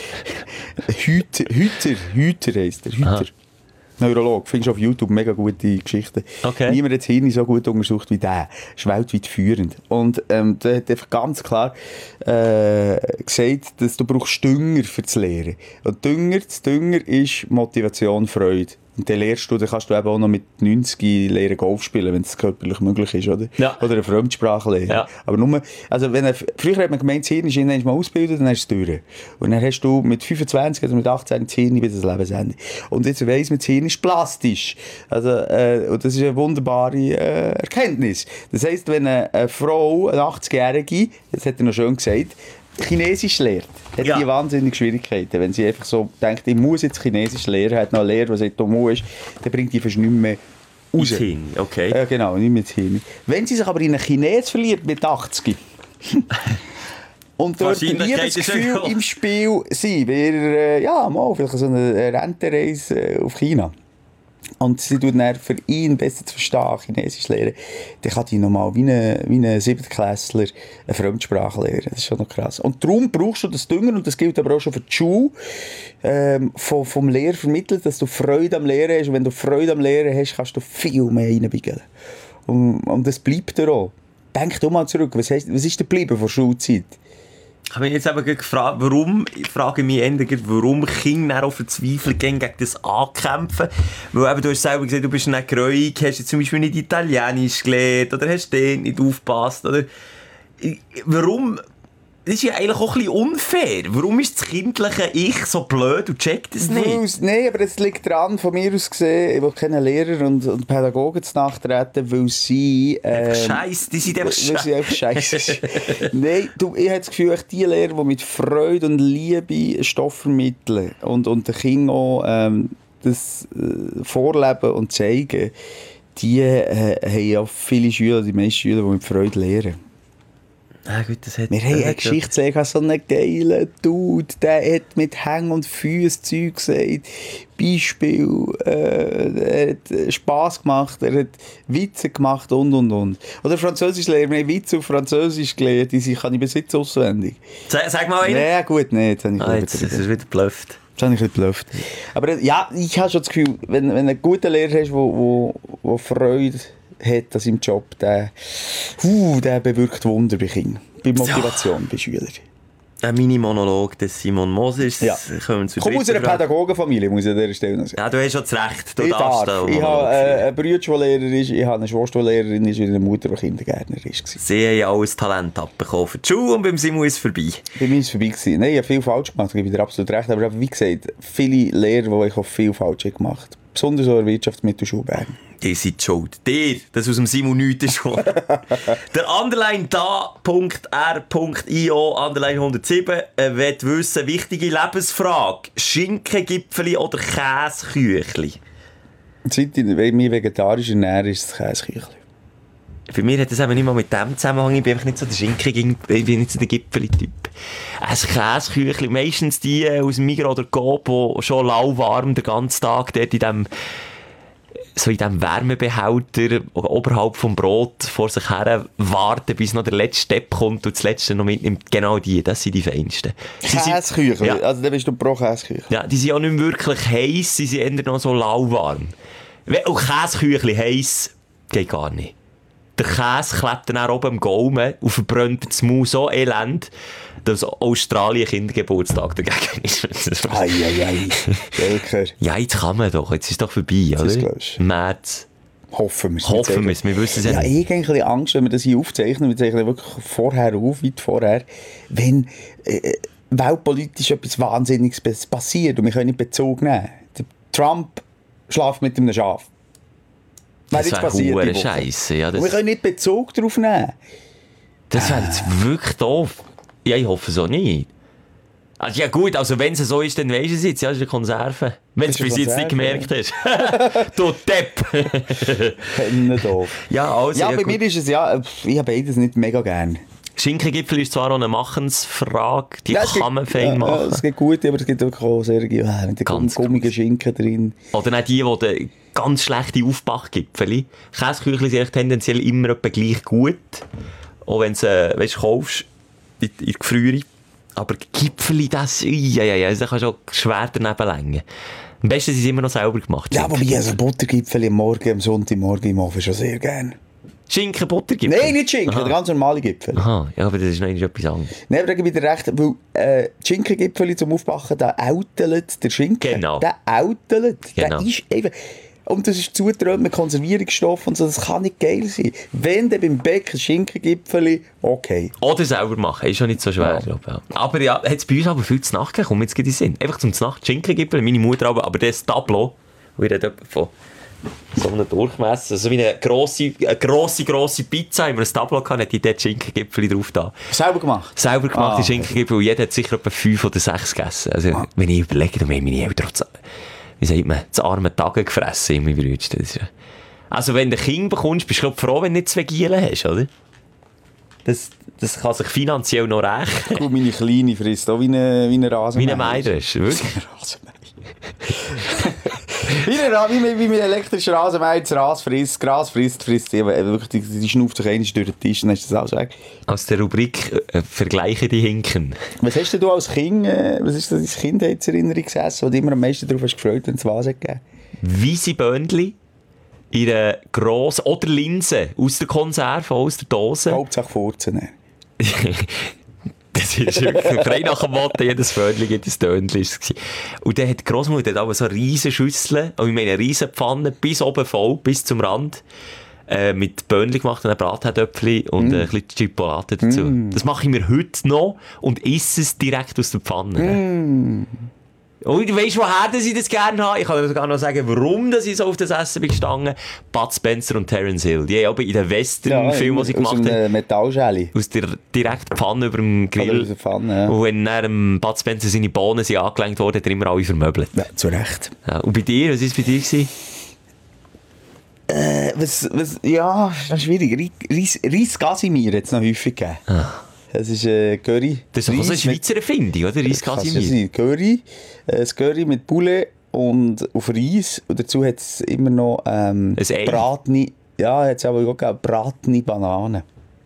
Hüther heisst er. Hüther. Aha. Neurolog, findest du auf YouTube mega gute Geschichten. Okay. Niemand hat das Hirn so gut untersucht wie der. Ist weltweit führend. Und der hat einfach ganz klar gesagt, dass du brauchst Dünger für das Lehren. Und Dünger ist Motivation, Freude. Und dann lernst du, dann kannst du eben auch noch mit 90 lernen Golf spielen, wenn es körperlich möglich ist, oder? Ja. Oder eine Fremdsprache lernen. Ja. Aber nur, also früher hat man gemeint, das Hirn ist irgendwann mal ausgebildet, dann hast du es durch. Und dann hast du mit 25 oder mit 18 das Hirn bis das Lebensende. Und jetzt weiss man, das Hirn ist plastisch. Also, und das ist eine wunderbare Erkenntnis. Das heisst, wenn eine Frau, eine 80-Jährige, das hat er noch schön gesagt, Chinesisch lernt, hat die wahnsinnige Schwierigkeiten. Wenn sie einfach so denkt, ich muss jetzt Chinesisch lernen, hat noch eine Lehre, die sagt, du musst, dann bringt die fast nicht mehr raus. Okay. Genau, nicht mehr hin. Wenn sie sich aber in einen Chines verliert mit 80 und dort ein Liebesgefühl im Spiel sein, wäre vielleicht so eine Rentenreise auf China. Und sie tut dann für ihn besser zu verstehen, Chinesisch lernen, dann kann die nochmal wie ein 7-Klässler eine Fremdsprache lernen. Das ist schon noch krass. Und darum brauchst du das Dünger, und das gilt aber auch schon für die Schule, vom Lehrer vermittelt, dass du Freude am Lehren hast. Und wenn du Freude am Lehren hast, kannst du viel mehr reinbeigeln. Und das bleibt dir auch. Denk doch mal zurück, was ist dir geblieben von der Schulzeit? Ich habe mich jetzt eben gefragt, warum Kinder auch verzweifelt gegen das ankämpfen. Weil eben, du hast selber gesagt, du bist nicht gräuig, hast jetzt zum Beispiel nicht Italienisch gelernt, oder hast den nicht aufgepasst, oder? Warum? Das ist ja eigentlich auch ein bisschen unfair. Warum ist das kindliche Ich so blöd und checkt das nicht? Nein, aber es liegt daran, von mir aus gesehen, ich will keine Lehrer und Pädagogen zu nachtreten, weil sie... die sind einfach scheiße. Weil sie einfach scheiße sind. Nein, ich habe das Gefühl, die Lehrer, die mit Freude und Liebe Stoff vermitteln und den Kindern auch das vorleben und zeigen, die haben ja viele Schüler, die meisten Schüler, die mit Freude lehren. Ah, gut, wir haben einen Geschichtslehrer, so einen geilen Dude, der hat mit Hängen und Füßen Zeug gesagt, Beispiel, er hat Spass gemacht, er hat Witze gemacht und. Oder Französischlehrer, wir haben Witze auf Französisch gelernt, die kann ich bis jetzt auswendig. Sag mal einen. Ja gut, nee, jetzt habe ich jetzt ist es wieder geblufft. Jetzt habe ich ein bisschen geblufft. Aber ja, ich habe schon das Gefühl, wenn du einen guten Lehrer hast, der Freude hat an seinem Job, der bewirkt Wunder bei Kindern, bei Motivation, bei Schülern. Ein Mini-Monolog des Simon Moses. Ja. Komm aus einer Pädagogenfamilie, muss ich an dieser Stelle noch sagen. Ja, du hast schon das Recht. Ich habe einen Bruder, der Lehrer ist, ich habe eine Schwester, die Lehrerin ist, und eine Mutter, die Kindergärtnerin ist. Sie haben alles Talent abbekommen für die Schule, und beim Simon ist es vorbei. Bei mir ist es vorbei gewesen. Nein, ich habe viel falsch gemacht, ich gebe dir absolut recht, aber wie gesagt, viele Lehrer, die ich auch viel falsch gemacht habe. besonders auch in der Wirtschaftsmittelschule Bern. Ihr seid schuld. Dir, das aus dem Simon Nüt ist schon. Der Underline da.r.io, Underline 107, will wissen, wichtige Lebensfrage. Schinkengipfeli oder Käseküchli? Seit ich mich vegetarisch ernähre, ist es Käseküchli. Für mich hat das eben nicht mal mit dem Zusammenhang. Ich bin einfach nicht so der ich bin nicht so der Gipfeli-Typ. Ein Käseküchli, meistens die aus dem Migros oder Coop, die schon lauwarm den ganzen Tag dort in diesem Wärmebehälter oberhalb vom Brot vor sich her warten, bis noch der letzte Step kommt und das letzte noch mitnimmt. Genau das sind die feinsten. Käseküchli? Ja. Also dann bist du pro Käseküchli? Ja, die sind auch nicht wirklich heiß, sie sind eher noch so lauwarm. Und Käseküchli heiß geht gar nicht. Der Käse klebt dann auch oben am Gaumen und verbrennt das Maul so elend, dass Australien Kindergeburtstag dagegen ist. Eieiei, Welker. Ja, jetzt kann man doch, jetzt ist es doch vorbei, oder? Im März. Hoffen wir es. Hoffen wir es, wir wissen es ja nicht. Ich habe eigentlich Angst, wenn wir das hier aufzeichnen, wir zeichnen wirklich vorher auf, weit vorher, wenn weltpolitisch etwas Wahnsinniges passiert und wir können nicht Bezug nehmen. Der Trump schläft mit einem Schaf. Das wäre Scheiße. Ja, wir können nicht Bezug darauf nehmen. Das wäre jetzt wirklich doof. Ja, ich hoffe so nicht. Also, ja gut, also wenn es so ist, dann weisst du es jetzt. Ja, das ist eine Konserve. Wenn du es bis jetzt nicht gemerkt hast. Du Depp! doof. Ja, also, ja, bei mir ist es ja, ich habe beides nicht mega gern. Schinkengipfel ist zwar auch eine Machensfrage, die kann man fein machen. Ja, es geht gut, aber es gibt wirklich auch sehr mit den gummigen Schinken drin. Oder auch die ganz schlechte Aufbackgipfel. Käseküchli sind tendenziell immer etwa gleich gut. Auch wenn du kaufst in der Gefrierung. Aber Gipfeli, das kannst du auch schwer daneben längen. Am besten sind sie immer noch selber gemacht. Ja, aber wie ein Buttergipfel am Sonntagmorgen im Ofen schon sehr gerne. Schinken-Buttergipfel? Nein, nicht Schinken, der ganz normale Gipfel. Aha, ja, aber das ist noch etwas anderes. Nein, aber da gebe ich dir recht, weil Schinkengipfel zum Aufbacken, der outelt der Schinken. Genau. Der outelt. Genau. Der ist einfach... Und das ist zugetrönt mit Konservierungsstoffen und so, das kann nicht geil sein. Wenn dann beim Bäcker Schinkengipfel, okay. Oder selber machen, ist schon nicht so schwer, glaube ich. Aber ja, hat es bei uns aber viel zu Nacht gegeben, komm, jetzt geht es Sinn. Einfach zum Nacht Schinkengipfel, meine Mutter aber das Tableau, wir reden von so einem Durchmesser, also wie eine grosse Pizza, haben wir ein Tableau gehabt, hat die dort Schinkengipfel drauf da. Selber gemacht? Selber gemacht, die Schinkengipfel, und jeder hat sicher etwa 5 oder 6 gegessen. Also, wenn ich überlege, dann haben meine Eltern wie sagt man, das arme Tage gefressen, immer Brütchen. Also wenn du ein Kind bekommst, bist du froh, wenn du nicht 2 Gielen hast, oder? Das kann sich finanziell noch rechnen. Gut, meine Kleine frisst auch wie eine Rasenmäher. Wie eine Meidrasch, wirklich? wie mein elektrischer Rasenmäher das Gras frisst, die schnauft sich einmal durch den Tisch und dann ist das alles weg. Aus der Rubrik «Vergleiche die Hinken». Was hast du als Kind, was ist das deine Kindheitserinnerung gesessen, wo du immer am meisten darauf hast gefreut, wenn es was gegeben? Weisse Böndli in einer grossen, oder Linse aus der Konserve, aus der Dose. Hauptsache Furzen. Das ist wirklich frei nach dem Motto, jedes Föhnchen gibt ein Tönchen. Und dann hat die Grossmutter aber so riesen Schüsseln, und ich meine riesen Pfannen, bis oben voll, bis zum Rand, mit Böhnchen gemacht und ein Bratherdöpfchen und ein bisschen Chipotle dazu. Das mache ich mir heute noch und esse es direkt aus der Pfanne. Und weisst du, woher ich das gerne habe? Ich kann dir sogar noch sagen, warum ich so auf das Essen bin gestanden. Bud Spencer und Terence Hill. Die haben aber in den Western-Filmen, die sie gemacht haben. Aus einer Metallschale. Aus der direkten Pfanne über dem Grill. Aus der Pfanne, ja. Und wenn dann Bud Spencer seine Bohnen angelenkt wurden, hat er immer alle vermöbelt. Ja, zu Recht. Ja, und bei dir, was war es bei dir gewesen? Ja, das ist schwierig. Reis Casimir hat es noch häufig gegeben. Das ist Curry. Das ist doch so eine Schweizer Erfindung, oder? Reis Casimir. Curry. Das Curry mit Poulet und auf Reis. Und dazu hat es immer noch bratene, hat es aber auch gegeben, bratene Bananen.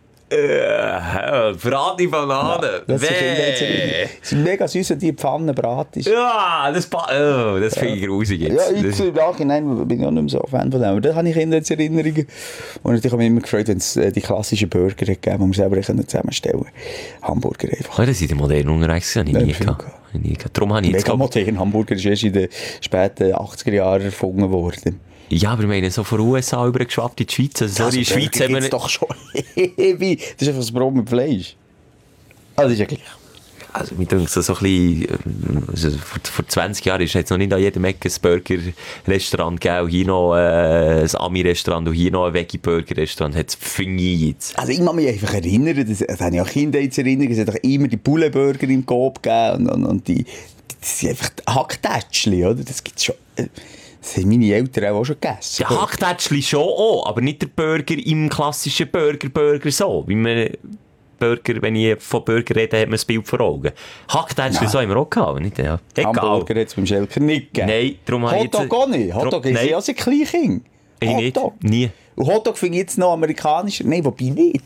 Bratene Bananen. Ja, das sind mega süß, die Pfanne bratest. Ja, das finde ich grusig jetzt. Ja, im Nachhinein bin ich auch nicht mehr so Fan von dem. Aber da habe ich Kindheitserinnerungen. Und natürlich habe ich mich immer gefreut, wenn es die klassischen Burger gegeben, die wir selber zusammenstellen können. Hamburger einfach. Ja, das ist der moderne unterwegs, habe ich nie gehabt. Darum habe ich mega modern. Hamburger ist erst in den späten 80er Jahren erfunden worden. Ja, aber ich meine, so von den USA übergeschwappt in die Schweiz. Also in der Schweiz haben wir doch schon ewig. Das ist einfach das Brot mit Fleisch. Also, das ist ja gleich. Also, mir denkt so ein bisschen, also vor 20 Jahren ist es noch nicht an jedem Ecke ein Burger-Restaurant gegeben, und hier noch ein Ami-Restaurant und hier noch ein Veggie-Burger-Restaurant, hat es jetzt. Also ich kann mich einfach erinnern, das habe ich auch Kindheitserinnerungen, es hat doch immer die Bullenburger im Coop gegeben und die sind einfach Hacktätschli, oder? Das gibt's schon... Das haben meine Eltern auch schon gegessen. Ja, Hacktätschli schon auch, aber nicht der Burger im klassischen Burger so, wie man... Burger, wenn ich von Burger rede, hat man das Bild vor Augen. Hacktätschli so haben wir auch gehabt, nicht? Ja. Egal. Hamburger hat es beim Schelker nicht gegeben. Nein, darum habe ich jetzt... Hotdog auch nicht. Hotdog ist ja als Kleinkind. Ich nicht, nie. Und Hotdog finde ich jetzt noch amerikanischer. Nein, wobei nicht.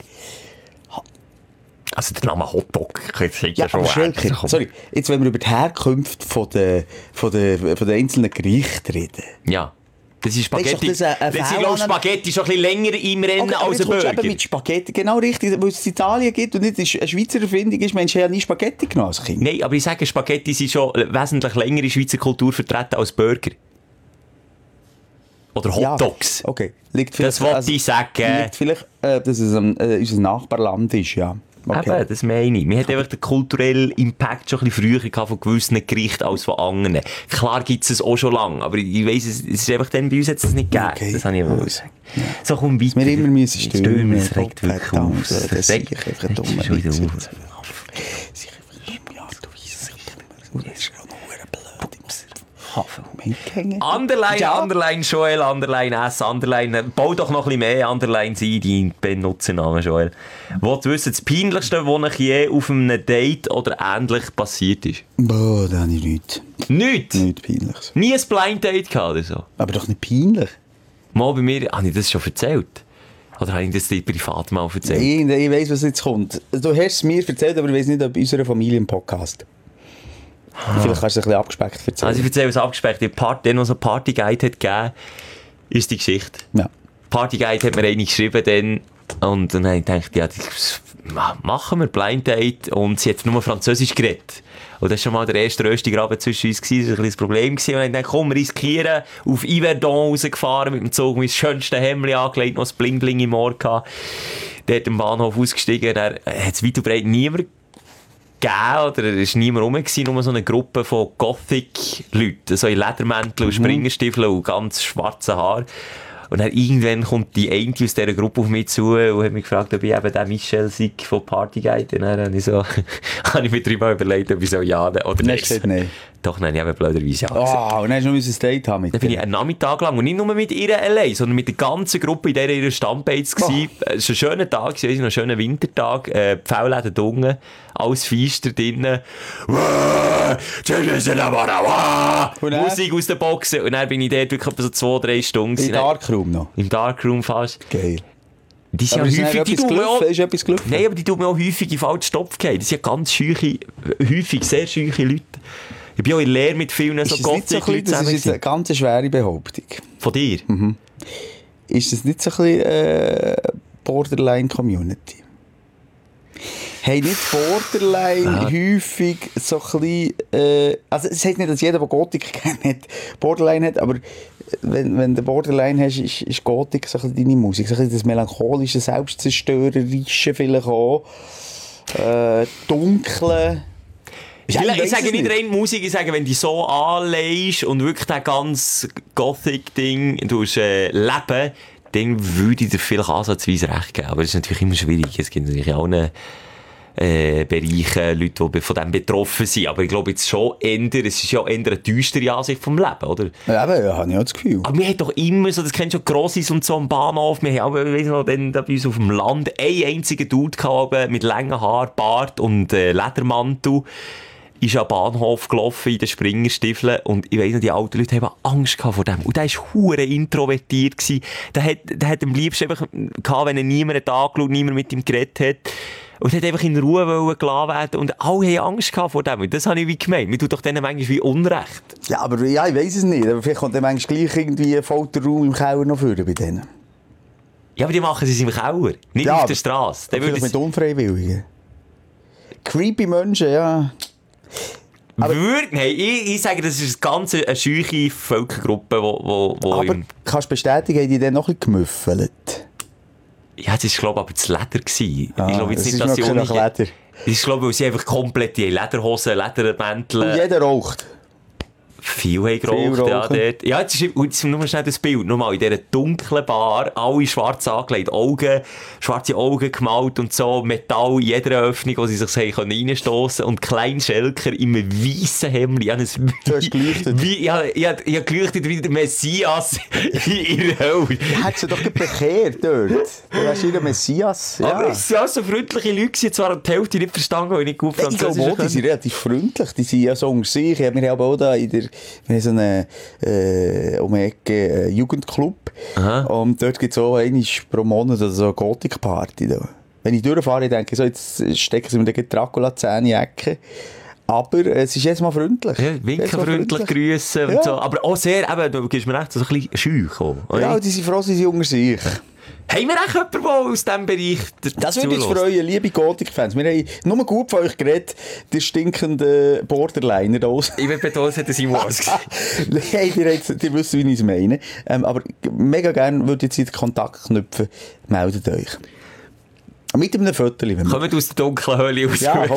Also der Name Hotdog, ich Ja, schon aber Schelker, sorry, jetzt wenn wir über die Herkunft von den einzelnen Gerichten reden. Ja. Das ist Spaghetti. Das ist Spaghetti schon ein bisschen länger im Rennen als ein Burger. Eben mit Spaghetti, genau richtig, weil es in Italien gibt und nicht eine Schweizer Erfindung ist. Menschen haben ja nie Spaghetti genommen als Kind. Nein, aber ich sage, Spaghetti sind schon wesentlich länger in Schweizer Kultur vertreten als Burger. Oder Hotdogs. Ja, okay. Das wollte ich sagen. Liegt vielleicht, dass es unser Nachbarland ist, ja. Okay. Eben, das meine ich. Man hat einfach den kulturellen Impact schon ein bisschen früher gehabt von gewissen Gerichten als von anderen. Klar gibt es auch schon lange, aber ich weiss, es ist einfach dann bei uns jetzt nicht gegeben. Okay. Das habe ich wollen sagen. Ja. So, komm weiter. Wir immer müssen stürmen. Es regt wirklich auf. Das regt mich einfach dumm. Underline Joel, Underline S, Underline, bau doch noch ein bisschen mehr Underline sein, dein Benutzernamen Joel. Wollt ihr wissen, das Peinlichste, was euch je auf einem Date oder ähnlich passiert ist? Boah, da habe ich nichts. Nichts? Nichts Peinliches. Nie ein Blind Date gehabt oder so? Aber doch nicht peinlich. Mal bei mir, habe ich das schon erzählt? Oder habe ich das dir privat mal erzählt? Ich weiss, was jetzt kommt. Du hast es mir erzählt, aber ich weiss nicht, ob in unserer Familie im Podcast. Vielleicht kannst du es ein bisschen abgespeckt erzählen. Also ich erzähle es abgespeckt. Den, was ein Partyguide hat gegeben, ist die Geschichte. Ja. Partyguide hat mir eine geschrieben dann, und dann habe ich gedacht, ja, das machen wir, Blind Date, und sie hat nur Französisch geredet. Und das war schon mal der erste Röstigraben zwischen uns gewesen, das war ein bisschen das Problem gewesen. Und ich dachte, komm, riskieren, auf Yverdon rausgefahren mit dem Zug, mein schönstes Hemdli angelegt, noch das Bling-Bling im Ohr gehabt. Dort am Bahnhof ausgestiegen, da hat es weit und breit niemand gegeben, oder es war niemand rum, nur so eine Gruppe von Gothic-Leuten, so in Ledermänteln und Springerstiefeln und ganz schwarzen Haaren. Und dann irgendwann kommt die eine aus dieser Gruppe auf mich zu und hat mich gefragt, ob ich eben der Michel sei von Partyguide. Und dann habe ich mir drüber überlegt, ob ich so ja oder nicht. Nein. Doch, nein, ich habe blöderweise ja gesagt. Oh, und dann hast du noch ein Date haben mit Dann bin ich einen Nachmittag lang, und nicht nur mit ihr allein, sondern mit der ganzen Gruppe, in der ihre Stammbeiz war. Es war ein schöner Tag, ein schöner Wintertag, die Pfäuläden dunkel, alles Feister drinnen. Musik aus den Boxen. Und dann bin ich dort wirklich so 2-3 Stunden. Im Darkroom noch? Im Darkroom fast. Geil. Die sind aber ja häufig, ist etwas gelaufen? Nein, aber die tun mir auch häufig in falschen Stopf gehen. Das sind ja ganz häufig sehr scheuche Leute. Ich bin auch in Lehre mit vielen so Gothic-Leuten zusammen. Das ist eine ganz schwere Behauptung. Von dir? Mhm. Ist das nicht so ein bisschen Borderline-Community? Hey, nicht Borderline häufig so ein bisschen... also es heißt nicht, dass jeder, der Gothic kennt, Borderline hat, aber wenn du Borderline hast, ist Gothic so ein bisschen deine Musik. So ein bisschen das melancholische, selbstzerstörerische vielleicht auch. Dunkle... Ich sage nicht rein Musik, ich sage, wenn du so anlegst und wirklich das ganze Gothic-Ding leben, dann würde ich dir vielleicht ansatzweise recht geben. Aber es ist natürlich immer schwierig. Es gibt natürlich auch Bereiche, Leute, die von dem betroffen sind. Aber ich glaube jetzt schon es ist ja eher eine düstere Ansicht vom Leben, oder? Ja, aber ja, habe ich auch das Gefühl. Aber wir haben doch immer so, das kennst du schon, Grossis und so am Bahnhof. Wir haben auch, weiss noch, dann bei uns auf dem Land einen einzigen Dude gehabt, mit langen Haaren, Bart und Ledermantel. Ist am Bahnhof gelaufen in den Springerstiefeln, und ich weiss noch, die alten Leute haben Angst vor dem. Und der war hure introvertiert gewesen. Der hat am liebsten einfach gehabt, wenn er niemand angeschaut, niemand mit ihm geredet hat. Und hat einfach in Ruhe gelassen werden. Und alle haben Angst vor dem. Und das habe ich wie gemeint. Man tut doch denen manchmal wie Unrecht. Ja, aber ja, ich weiss es nicht. Aber vielleicht kommt dann manchmal gleich irgendwie ein Folterraum im Keller noch vor bei denen. Ja, aber die machen es im Keller, nicht auf der Straße. Vielleicht mit Unfreiwilligen. Creepy Menschen, ja. Nein, ich sage, das ist eine scheuche Völkergruppe, wo aber kannst du bestätigen, haben die dann noch ein bisschen gemüffelt? Ja, das war, glaube ich, aber das Leder gewesen. Ich glaube jetzt nicht, dass sie Das ist, glaube ich, weil sie einfach komplett die Lederhosen, Ledermäntel... Und jeder raucht. Viel haben geraucht, ja, dort. Ja, jetzt nur schnell das Bild. Nochmal, in dieser dunklen Bar, alle schwarz angelegt, schwarze Augen gemalt und so, Metall in jeder Öffnung, wo sie sich reinstossen können. Und klein Schelker in einem weissen Hemd. Du hast geleuchtet. Ich habe geleuchtet wie der Messias in ihrer Hölle. Hat sie doch bekehrt dort. Du hast ihr Messias. Ja. Aber es sind auch so freundliche Leute, zwar an die Hälfte nicht verstanden, weil ich nicht gut Französisch kann. Ich glaube, die sind relativ freundlich. Die sind ja so unter sich. Wir haben auch da wir haben so einen um die Ecke Jugendclub. Aha. Und dort gibt es auch einmal pro Monat so eine Gothic-Party. Wenn ich durchfahre, denke ich so, jetzt stecken sie mir den Dracula-Zähne in die Ecke. Aber es ist jetzt mal freundlich. Ja, winken freundlich, grüßen und so. Aber auch sehr, eben, du gibst mir echt so ein bisschen scheu. Ja, die sind froh, sie sind unter sich. Haben wir auch jemanden, der aus diesem Bereich das würde uns freuen, liebe Gothic-Fans. Wir haben nur gut von euch geredet, der stinkende Borderliner da. Ich will betonen, es hat Simon gesagt. Nein, ihr wisst, wie ich es meine. Aber mega gerne würde ich jetzt in Kontakt knüpfen. Meldet euch. Mit einem Foto. Kommt aus der dunklen Höhle raus. Ja,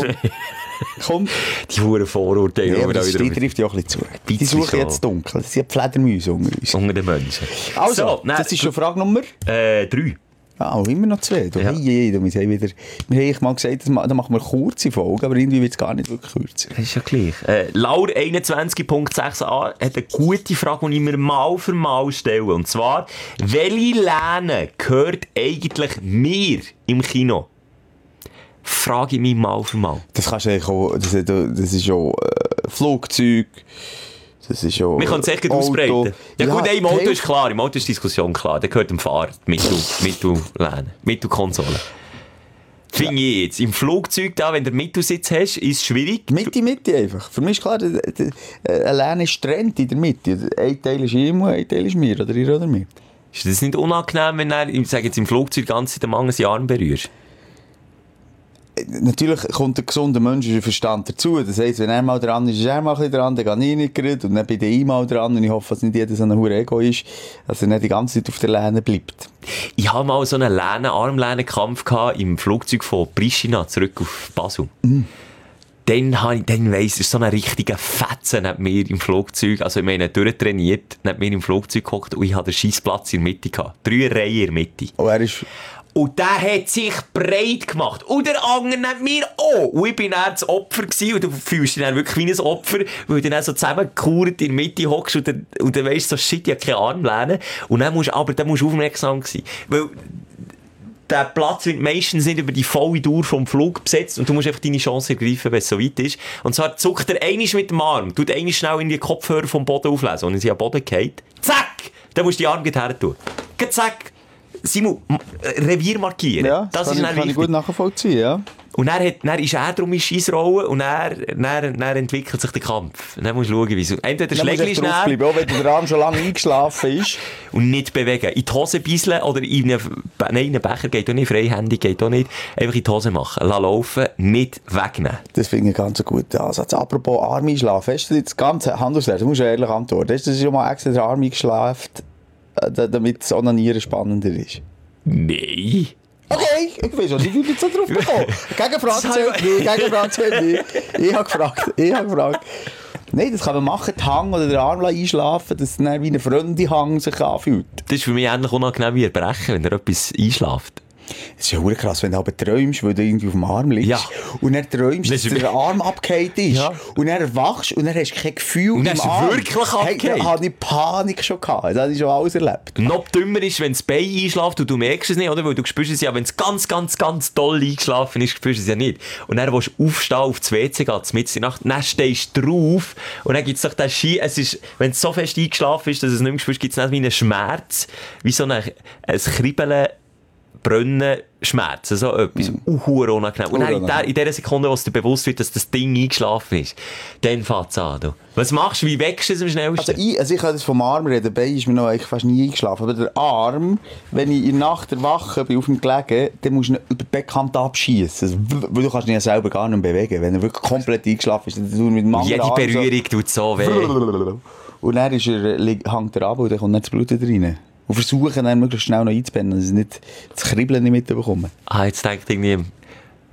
komm. Die Huren Vorurteile. Ja, aber das trifft ja auch ein bisschen zu. Die suchen jetzt dunkel. Das sind Fledermäuse unter uns. Unter den Menschen. Also, so, das ist schon Frage Nummer? 3. Ah, immer noch 2. Ja. Wir haben mal gesagt, da machen wir kurze Folgen, aber irgendwie wird es gar nicht wirklich kürzer. Das ist ja gleich. Laur 21.6a hat eine gute Frage, die ich mir mal für mal stelle. Und zwar, welche Lehne gehört eigentlich mir im Kino? Frage ich mich mal für mal. Das kannst du eigentlich auch, das ist ja Flugzeug, das ist ja wir können es echt ausbreiten. Ja gut, im Auto ist klar, im Auto ist die Diskussion klar. Der gehört dem Fahrer, Mittelkonsole. Finde ich jetzt. Im Flugzeug, da, wenn du Mittelsitz hast, ist es schwierig. Mitte einfach. Für mich ist klar, eine Lehne ist Trend in der Mitte. Ein Teil ist ihm und ein Teil ist mir, oder ihr oder mir. Ist das nicht unangenehm, wenn du, ich sage jetzt, im Flugzeug die ganze Zeit den Mann seinen Arm berührst? Natürlich kommt der gesunde menschliche Verstand dazu. Das heisst, wenn er mal dran ist er mal ein bisschen dran, dann gehe ich nicht gerade. Und dann bin ich mal dran. Und ich hoffe, dass nicht jeder so ein hoher Ego ist, dass er nicht die ganze Zeit auf der Lehne bleibt. Ich hatte mal so einen Armlehnenkampf im Flugzeug von Pristina zurück auf Basel. Dann weiss ich, so einen richtigen Fetzen neben mir im Flugzeug, also ich meine, durchtrainiert, neben mir im Flugzeug gehockt und ich hatte den Scheissplatz in der Mitte gehabt. 3 Reihen in der Mitte. Oh, er ist... Und der hat sich breit gemacht. Und der andere neben mir auch. Und ich bin dann das Opfer gewesen. Und du fühlst dich dann wirklich wie ein Opfer, weil du dann so zusammengekauert in der Mitte hockst und dann weisst du so, shit, ich habe keine Armlehne. Und dann musst du aufmerksam sein. Weil der Platz wird meistens nicht über die volle Dauer vom Flug besetzt und du musst einfach deine Chance ergreifen, wenn es so weit ist. Und zwar zuckt er einmal mit dem Arm, tut einmal schnell in die Kopfhörer vom Boden auflesen. Und wenn sie am Boden geht, zack, dann musst du die Arme her tun. Zack. Simon, Revier markieren. Ja, das kann ich gut nachvollziehen, ja. Und dann ist er drum in Scheissrollen und dann entwickelt sich der Kampf. Und dann musst du schauen, wieso. Entweder Schlägli schnell. Auch wenn der Arm schon lange eingeschlafen ist. Und nicht bewegen. In die Hose bisseln oder in einen Becher geht auch nicht, freihändig geht auch nicht. Einfach in die Hose machen. Lass laufen, nicht wegnehmen. Das finde ich einen ganz guten Ansatz. Apropos Arm einschlafen, hast du jetzt ganz Hand aufs Herz, du musst ehrlich antworten. Hast du schon mal extra den Arm eingeschlafen, damit das Onanieren spannender ist? Nein. Okay, ich weiß auch nicht, wie du jetzt so drauf gekommen. Gegenfrage zählt nicht. Ich habe gefragt. Nein, das kann man machen, die Hang oder den Arm einschlafen, dass es dann wie eine fremde Hang sich anfühlt. Das ist für mich ähnlich unangenehm wie Erbrechen, wenn er etwas einschläft. Es ist ja verdammt krass, wenn du aber träumst, weil du irgendwie auf dem Arm liegst. Ja. Und dann träumst, dass der Arm abgehakt ist. Ja. Und dann erwachst und dann hast du kein Gefühl und im Arm. Und dann ist wirklich abgehakt. Hey, da hatte ich Panik schon gehabt. Das habe ich schon alles erlebt. Noch dümmer ist, wenn das Bein einschläft und du merkst es nicht, oder? Weil du spürst es ja, wenn es ganz, ganz, ganz toll eingeschlafen ist, spürst du es ja nicht. Und dann willst du aufstehen, auf das WC gehen, mitten in der Nacht, dann stehst du drauf und dann gibt es doch den wenn es so fest eingeschlafen ist, dass du es nicht mehr spürst, gibt es nicht wie einen Schmerz, wie so ein Kribbeln, Brennen, Schmerzen, so etwas. Unangenehm. Und dann in der Sekunde, wo es dir bewusst wird, dass das Ding eingeschlafen ist, dann fängt es an. Du. Was machst du? Wie wächst du es am schnellsten? Also ich kann das vom Arm reden. Der Bein ist mir noch eigentlich fast nie eingeschlafen. Aber der Arm, wenn ich in der Nacht erwache, bin auf ihm gelegen, dann musst du ihn über die Beckkante abschießen. Also, weil du kannst ihn ja selber gar nicht bewegen. Wenn er wirklich komplett eingeschlafen ist, dann tut mit dem jede Berührung tut so weh. Und dann hängt er ab und dann kommt nicht das Blut rein. Und versuchen dann möglichst schnell noch einzupennen, dass sie nicht das Kribbeln nicht mitbekommen. Jetzt denkt irgendwie,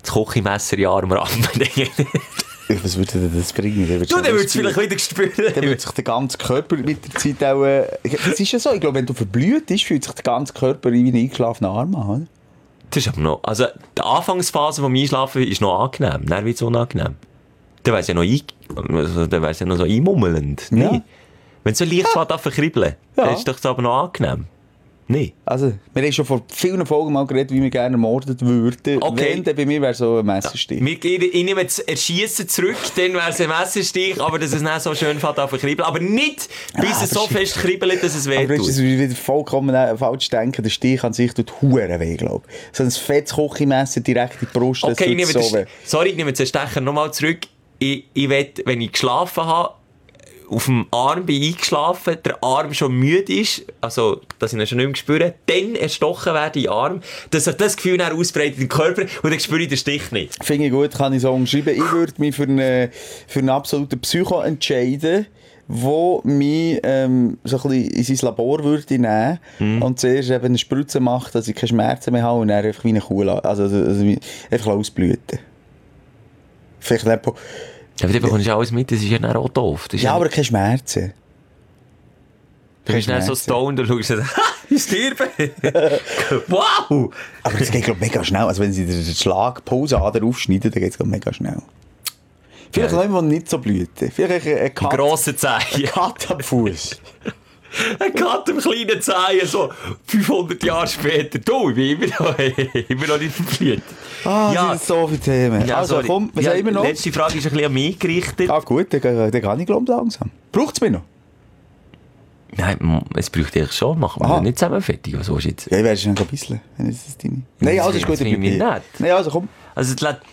das Küchenmesser in den Arm rammen. Was würde denn das bringen? Dann würdest du vielleicht wieder spüren. Dann würde sich der ganze Körper mit der Zeit auch... das ist ja so, ich glaube, wenn du verblüht bist, fühlt sich der ganze Körper wie ein eingeschlafener Arm an, oder? Das ist aber noch... Also, die Anfangsphase vom Einschlafen ist noch angenehm. Dann wird es unangenehm. Dann wäre es ja noch so einmummelnd. Ja. Nee. Wenn es so leicht fährt, an verkribbeln, dann ist es doch aber noch angenehm. Nee. Also, wir haben schon vor vielen Folgen mal geredet, wie wir gerne ermordet würden. Okay. Wenn, dann bei mir wäre so ein Messerstich. Ich nehme das Erschiessen zurück, dann wäre es ein Messerstich, aber dass es nicht so schön fährt an verkribbeln. Aber nicht, bis es so fest kribbelt, dass es weh Aber tut. das ist wieder vollkommen falsch denken. Der Stich an sich tut Huren weh, glaube ich. So ein fettes Küchenmesser direkt in die Brust, das Okay, tut so weh. sorry, ich nehme den Stecher nochmal zurück. Ich will, wenn ich geschlafen habe, auf dem Arm bin eingeschlafen, der Arm schon müde ist, also, dass ich ihn schon nicht mehr spüre, dann erstochen werde in den Arm, dass sich das Gefühl dann ausbreitet im Körper und dann spüre ich den Stich nicht. Finde ich gut, kann ich so umschreiben. Ich würde mich für einen absoluten Psycho entscheiden, der mich so ein bisschen in sein Labor würde nehmen und zuerst eben eine Spritze macht, dass ich keine Schmerzen mehr habe und dann einfach wie eine Kuh einfach ausblüten. Vielleicht einfach... Aber dann bekommst du alles mit, das ist ja dann auch doof. Das ist Ja, aber keine Schmerzen. du bist dann so stoned und schaust dann, ich sterbe. Wow! Aber das geht, glaube ich, mega schnell. Also wenn sie den Schlagpulsader aufschneiden, dann geht es mega schnell. Vielleicht noch jemand, der nicht so blüten. Vielleicht ein Kat Grosse Zehen. Kat am Fuß. Ein Kat am kleinen Zehen, so 500 Jahre später. Du, ich bin immer noch nicht verblüht. Ja, das sind so viele Themen. Ja, also sorry. komm, was haben wir noch? Die letzte Frage ist ein bisschen an mich gerichtet. Ah gut, dann kann ich glaube langsam. Braucht es mich noch? Nein, es bräuchte eigentlich schon. Machen wir nicht zusammen fertig. Was willst du jetzt? Ja, ich werde schon ein bisschen. Wenn es das deine... Nein, alles ist gut. Das finde ich nicht. Nein, also komm. Also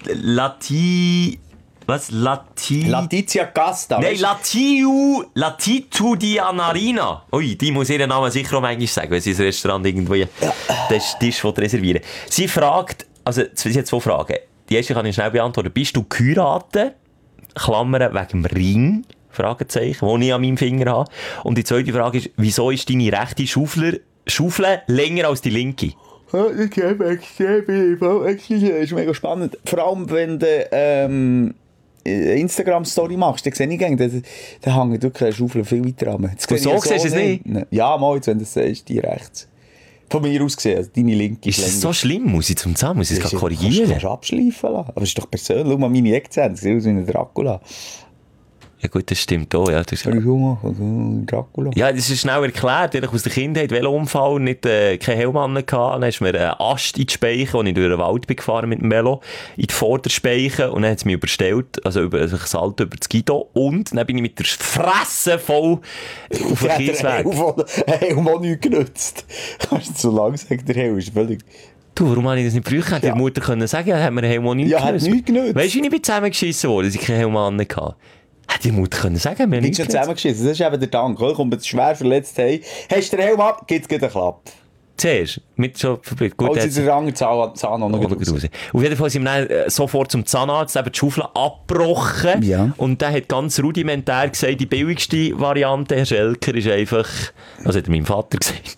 Letizia Casta. Nein, Latitudianarina. Ui, die muss ihren Namen sicher auch manchmal sagen, wenn sie ins Restaurant irgendwo den Tisch reservieren. Sie fragt, also sie hat 2 Fragen. Die erste kann ich schnell beantworten. Bist du geheiratet? Klammern wegen dem Ring? Fragezeichen, den ich an meinem Finger habe. Und die zweite Frage ist, wieso ist deine rechte Schaufel länger als die linke? Das ist mega spannend. Vor allem, wenn du Instagram-Story machst, dann sehe ich gerne, da hängt wirklich eine Schaufel viel weiter an. Und so siehst du es nicht? Ja, mal, jetzt, wenn du es siehst, die rechts. Von mir aus gesehen, also deine linke ist das so schlimm? Muss ich zum Zusammen? Muss ich es korrigieren? Kannst du abschleifen lassen. Aber es ist doch persönlich. Schau mal meine Eckzähne, das sieht aus wie ein Dracula. Ja gut, das stimmt auch. Ja, Dracula. Ja, das ist schnell erklärt. Ich aus der Kindheit Velounfall, nicht keinen Helm gehabt. Dann ist mir ein Ast in die Speiche, als ich durch den Wald bin gefahren mit dem Velo, in die Vorderspeiche und dann hat es mich überstellt, also ein Salto über das Guido und dann bin ich mit der Fresse voll auf den Kiesweg. Der Helm hat nichts genutzt. Kannst du so lang sagen, der Helm ist völlig... Du, warum habe ich das nicht gebraucht? Hätte die Mutter können sagen, ja, hat mir Helm auch nichts genutzt. Ja, hat nichts genutzt. Weißt du, wie ich bin zusammengeschissen worden, dass ich keinen Helm hatte? Hätte die Mutter können sagen, wir haben nichts zusammengeschissen. Das ist eben der Dank. Kommt jetzt schwer verletzt, hey, hast du den Helm ab, gibt es einen Klapp. Zuerst, mit schon verblüht. Gut, jetzt ist der andere Zahn noch raus. Auf jeden Fall sind wir dann sofort zum Zahnarzt, eben die Schaufel abgebrochen. Ja. Und der hat ganz rudimentär gesagt, die billigste Variante, Herr Schelker, ist einfach, also hat er meinem Vater gesagt,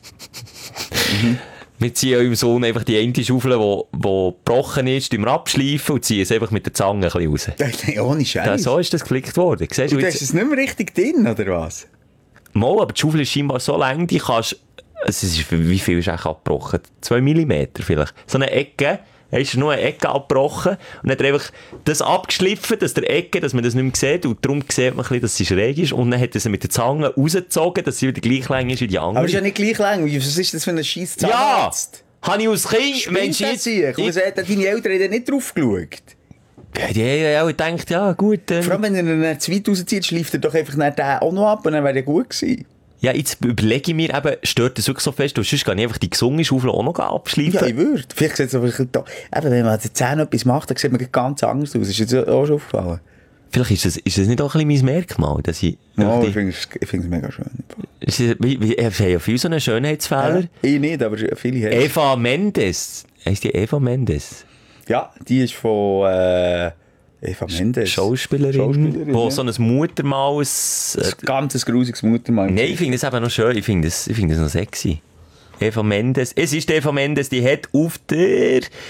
wir ziehen eurem Sohn einfach die eine Schaufel, die gebrochen ist, abschleifen und ziehen es einfach mit der Zange ein bisschen raus. Nein, ohne Scheiß. Ja, so ist das geflickt worden. Siehst du, und hast es nicht mehr richtig drin, oder was? Mal, aber die Schaufel ist scheinbar so lang, die kannst... wie viel ist eigentlich abgebrochen? 2 mm vielleicht. So eine Ecke, hast du nur eine Ecke abgebrochen und dann hat er einfach das abgeschliffen, dass der Ecke, dass man das nicht mehr sieht und darum sieht man ein bisschen, dass sie schräg ist und dann hat er sie mit der Zange rausgezogen, dass sie wieder gleich lang ist wie die andere. Aber es ist ja nicht gleich lang. Was ist das für ein scheiß Zahnarzt? Ja! Habe ich als Kind... Mensch, deine Eltern haben nicht drauf geschaut. Ja, ich dachte, ja gut. Vor allem, wenn er ihn zu weit rauszieht, schleift er doch einfach den auch noch ab und dann wäre er gut gewesen. Ja, jetzt überlege ich mir eben, stört das wirklich so fest, und sonst kann ich einfach die gesungene Schaufel auch noch abschleifen. Ja, ich würde. Vielleicht sieht es aber eben, wenn man an den Zähnen etwas macht, dann sieht man ganz anders aus. Ist dir das auch schon aufgefallen? Vielleicht ist das nicht auch ein bisschen mein Merkmal, dass ich... Ja, ich finde es mega schön. Ich habe ja viele so einen Schönheitsfehler. Ja, ich nicht, aber viele haben. Eva Mendes. Heisst die Eva Mendes? Ja, die ist von... Eva Mendes. Schauspielerin, wo ja. so ein Muttermal... Ein ganz grusiges Muttermal. Nein, ich finde das eben noch schön. Ich finde das noch sexy. Eva Mendes. Es ist Eva Mendes, die hat auf der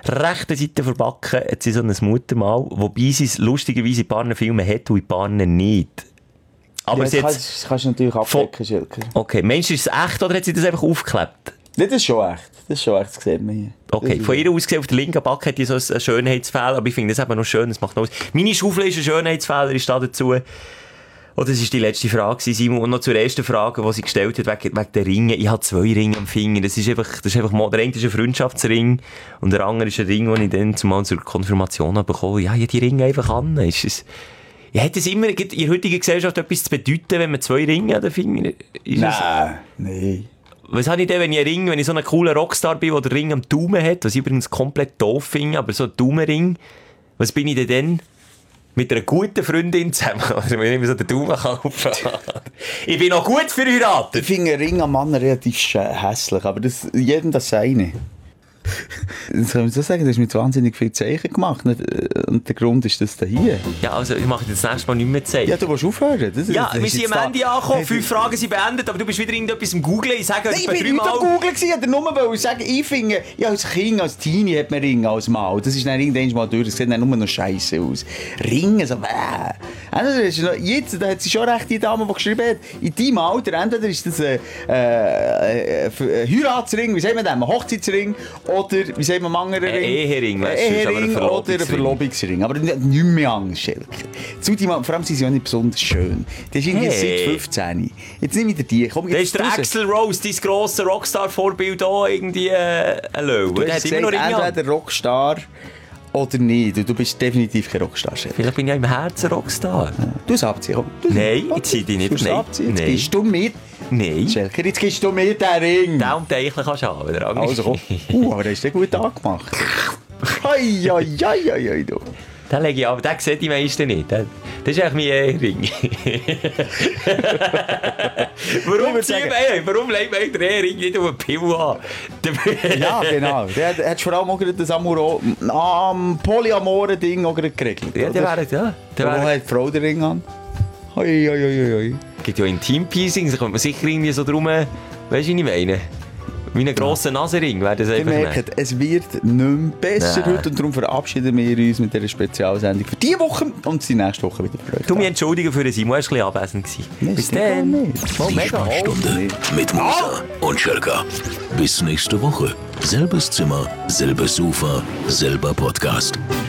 rechten Seite verbacken hat sie so ein Muttermal, wobei sie es lustigerweise in ein paar Filmen hat und in ein paar nicht. Aber ja, das kannst du natürlich abdecken, Schilker. Okay, meinst du, ist es echt oder hat sie das einfach aufgeklebt? Das ist schon echt. Das sieht man hier. Okay, von ihr aus gesehen, auf der linken Backe hat die so einen Schönheitsfehler, aber ich finde das eben noch schön, das macht noch aus. Meine Schaufel ist ein Schönheitsfehler, ist da dazu. Oh, das war die letzte Frage, Simon. Und noch zur ersten Frage, die sie gestellt hat, wegen der Ringe. Ich habe 2 Ringe am Finger. Das ist einfach der eine ist ein Freundschaftsring und der andere ist ein Ring, den ich dann zumal zur Konfirmation habe bekommen. Ja, ich habe die Ringe einfach an. Ja, hat es immer in der heutigen Gesellschaft etwas zu bedeuten, wenn man 2 Ringe an den Finger Nein. Was habe ich denn, wenn ich so ein cooler Rockstar bin, der den Ring am Daumen hat, was ich übrigens komplett doof finde, aber so ein Daumenring, was bin ich denn dann? Mit einer guten Freundin zusammen, also wenn ich mir so den Daumen kaufen. Ich bin noch gut verheiratet. Ich finde einen Ring am Mann relativ hässlich, aber jedem das seine. Das kann man so sagen, du hast mit wahnsinnig viel Zeichen gemacht. Und der Grund ist das da hier. Ja, also ich mache das nächste Mal nicht mehr Zeichen. Ja, du willst aufhören. Wir sind am Ende angekommen, 5 Fragen sind beendet, aber du bist wieder irgendetwas im Googlen. Ich sage ich bin nicht am Googlen gewesen, ich wollte nur sagen, ich finde, ja, als Kind, als Teenie hat man Ringe als Mann. Das ist dann irgendwann mal durch, das sieht dann nur noch scheiße aus. Ringe, so jetzt, da hat sie schon recht, die Dame, die geschrieben hat, in deinem Alter, entweder ist das ein Heiratsring, wie sagt man das, ein Hochzeitsring, oder, wie sagt man, ein anderer Ring? Ehering, weißt du, Ehering oder ein Verlobungsring. Aber nicht mehr anders, Schelker. Vor allem sind sie auch nicht besonders schön. Das ist irgendwie seit 15. Jetzt nimm wieder die. Komm, das ist der Axl Rose, dein grosses Rockstar-Vorbild auch irgendwie Löwe. Du hast gesagt, entweder Rockstar oder nicht. Du bist definitiv kein Rockstar, Schelker. Vielleicht bin ich ja im Herzen Rockstar. Ja. Du es abziehen, komm. Nein, ich ziehe dich nicht. Jetzt gehst du mit. Nein. Schelker, jetzt gibst du mir den Ring. Den und den kannst du haben. Also komm. Aber der ist gut angemacht. Hei, du. Den lege ich ab, den sieht die meisten nicht. Das ist eigentlich mein Ehering. Warum legt man den Ehering nicht auf einen Pill an? Ja, genau. Der hat vor allem auch das polyamore-Ding geregelt. Ja, der wäre. Wo hat die Frau den Ring an? Hoi. Es gibt ja Intim-Piercings, da kommt man sicher irgendwie so drum, weißt du, was ich meine? Wie ein grosser Nasenring wäre das einfach. Ihr merkt, es wird nicht mehr besser heute und darum verabschieden wir uns mit dieser Spezialsendung für diese Woche und die nächste Woche wieder für euch. Du mich entschuldigen für den Simon, er war ein bisschen abwesend. Bis dann. Die Sprechstunde mit Musa und Schelker. Bis nächste Woche. Selbes Zimmer, selbes Sofa, selber Podcast.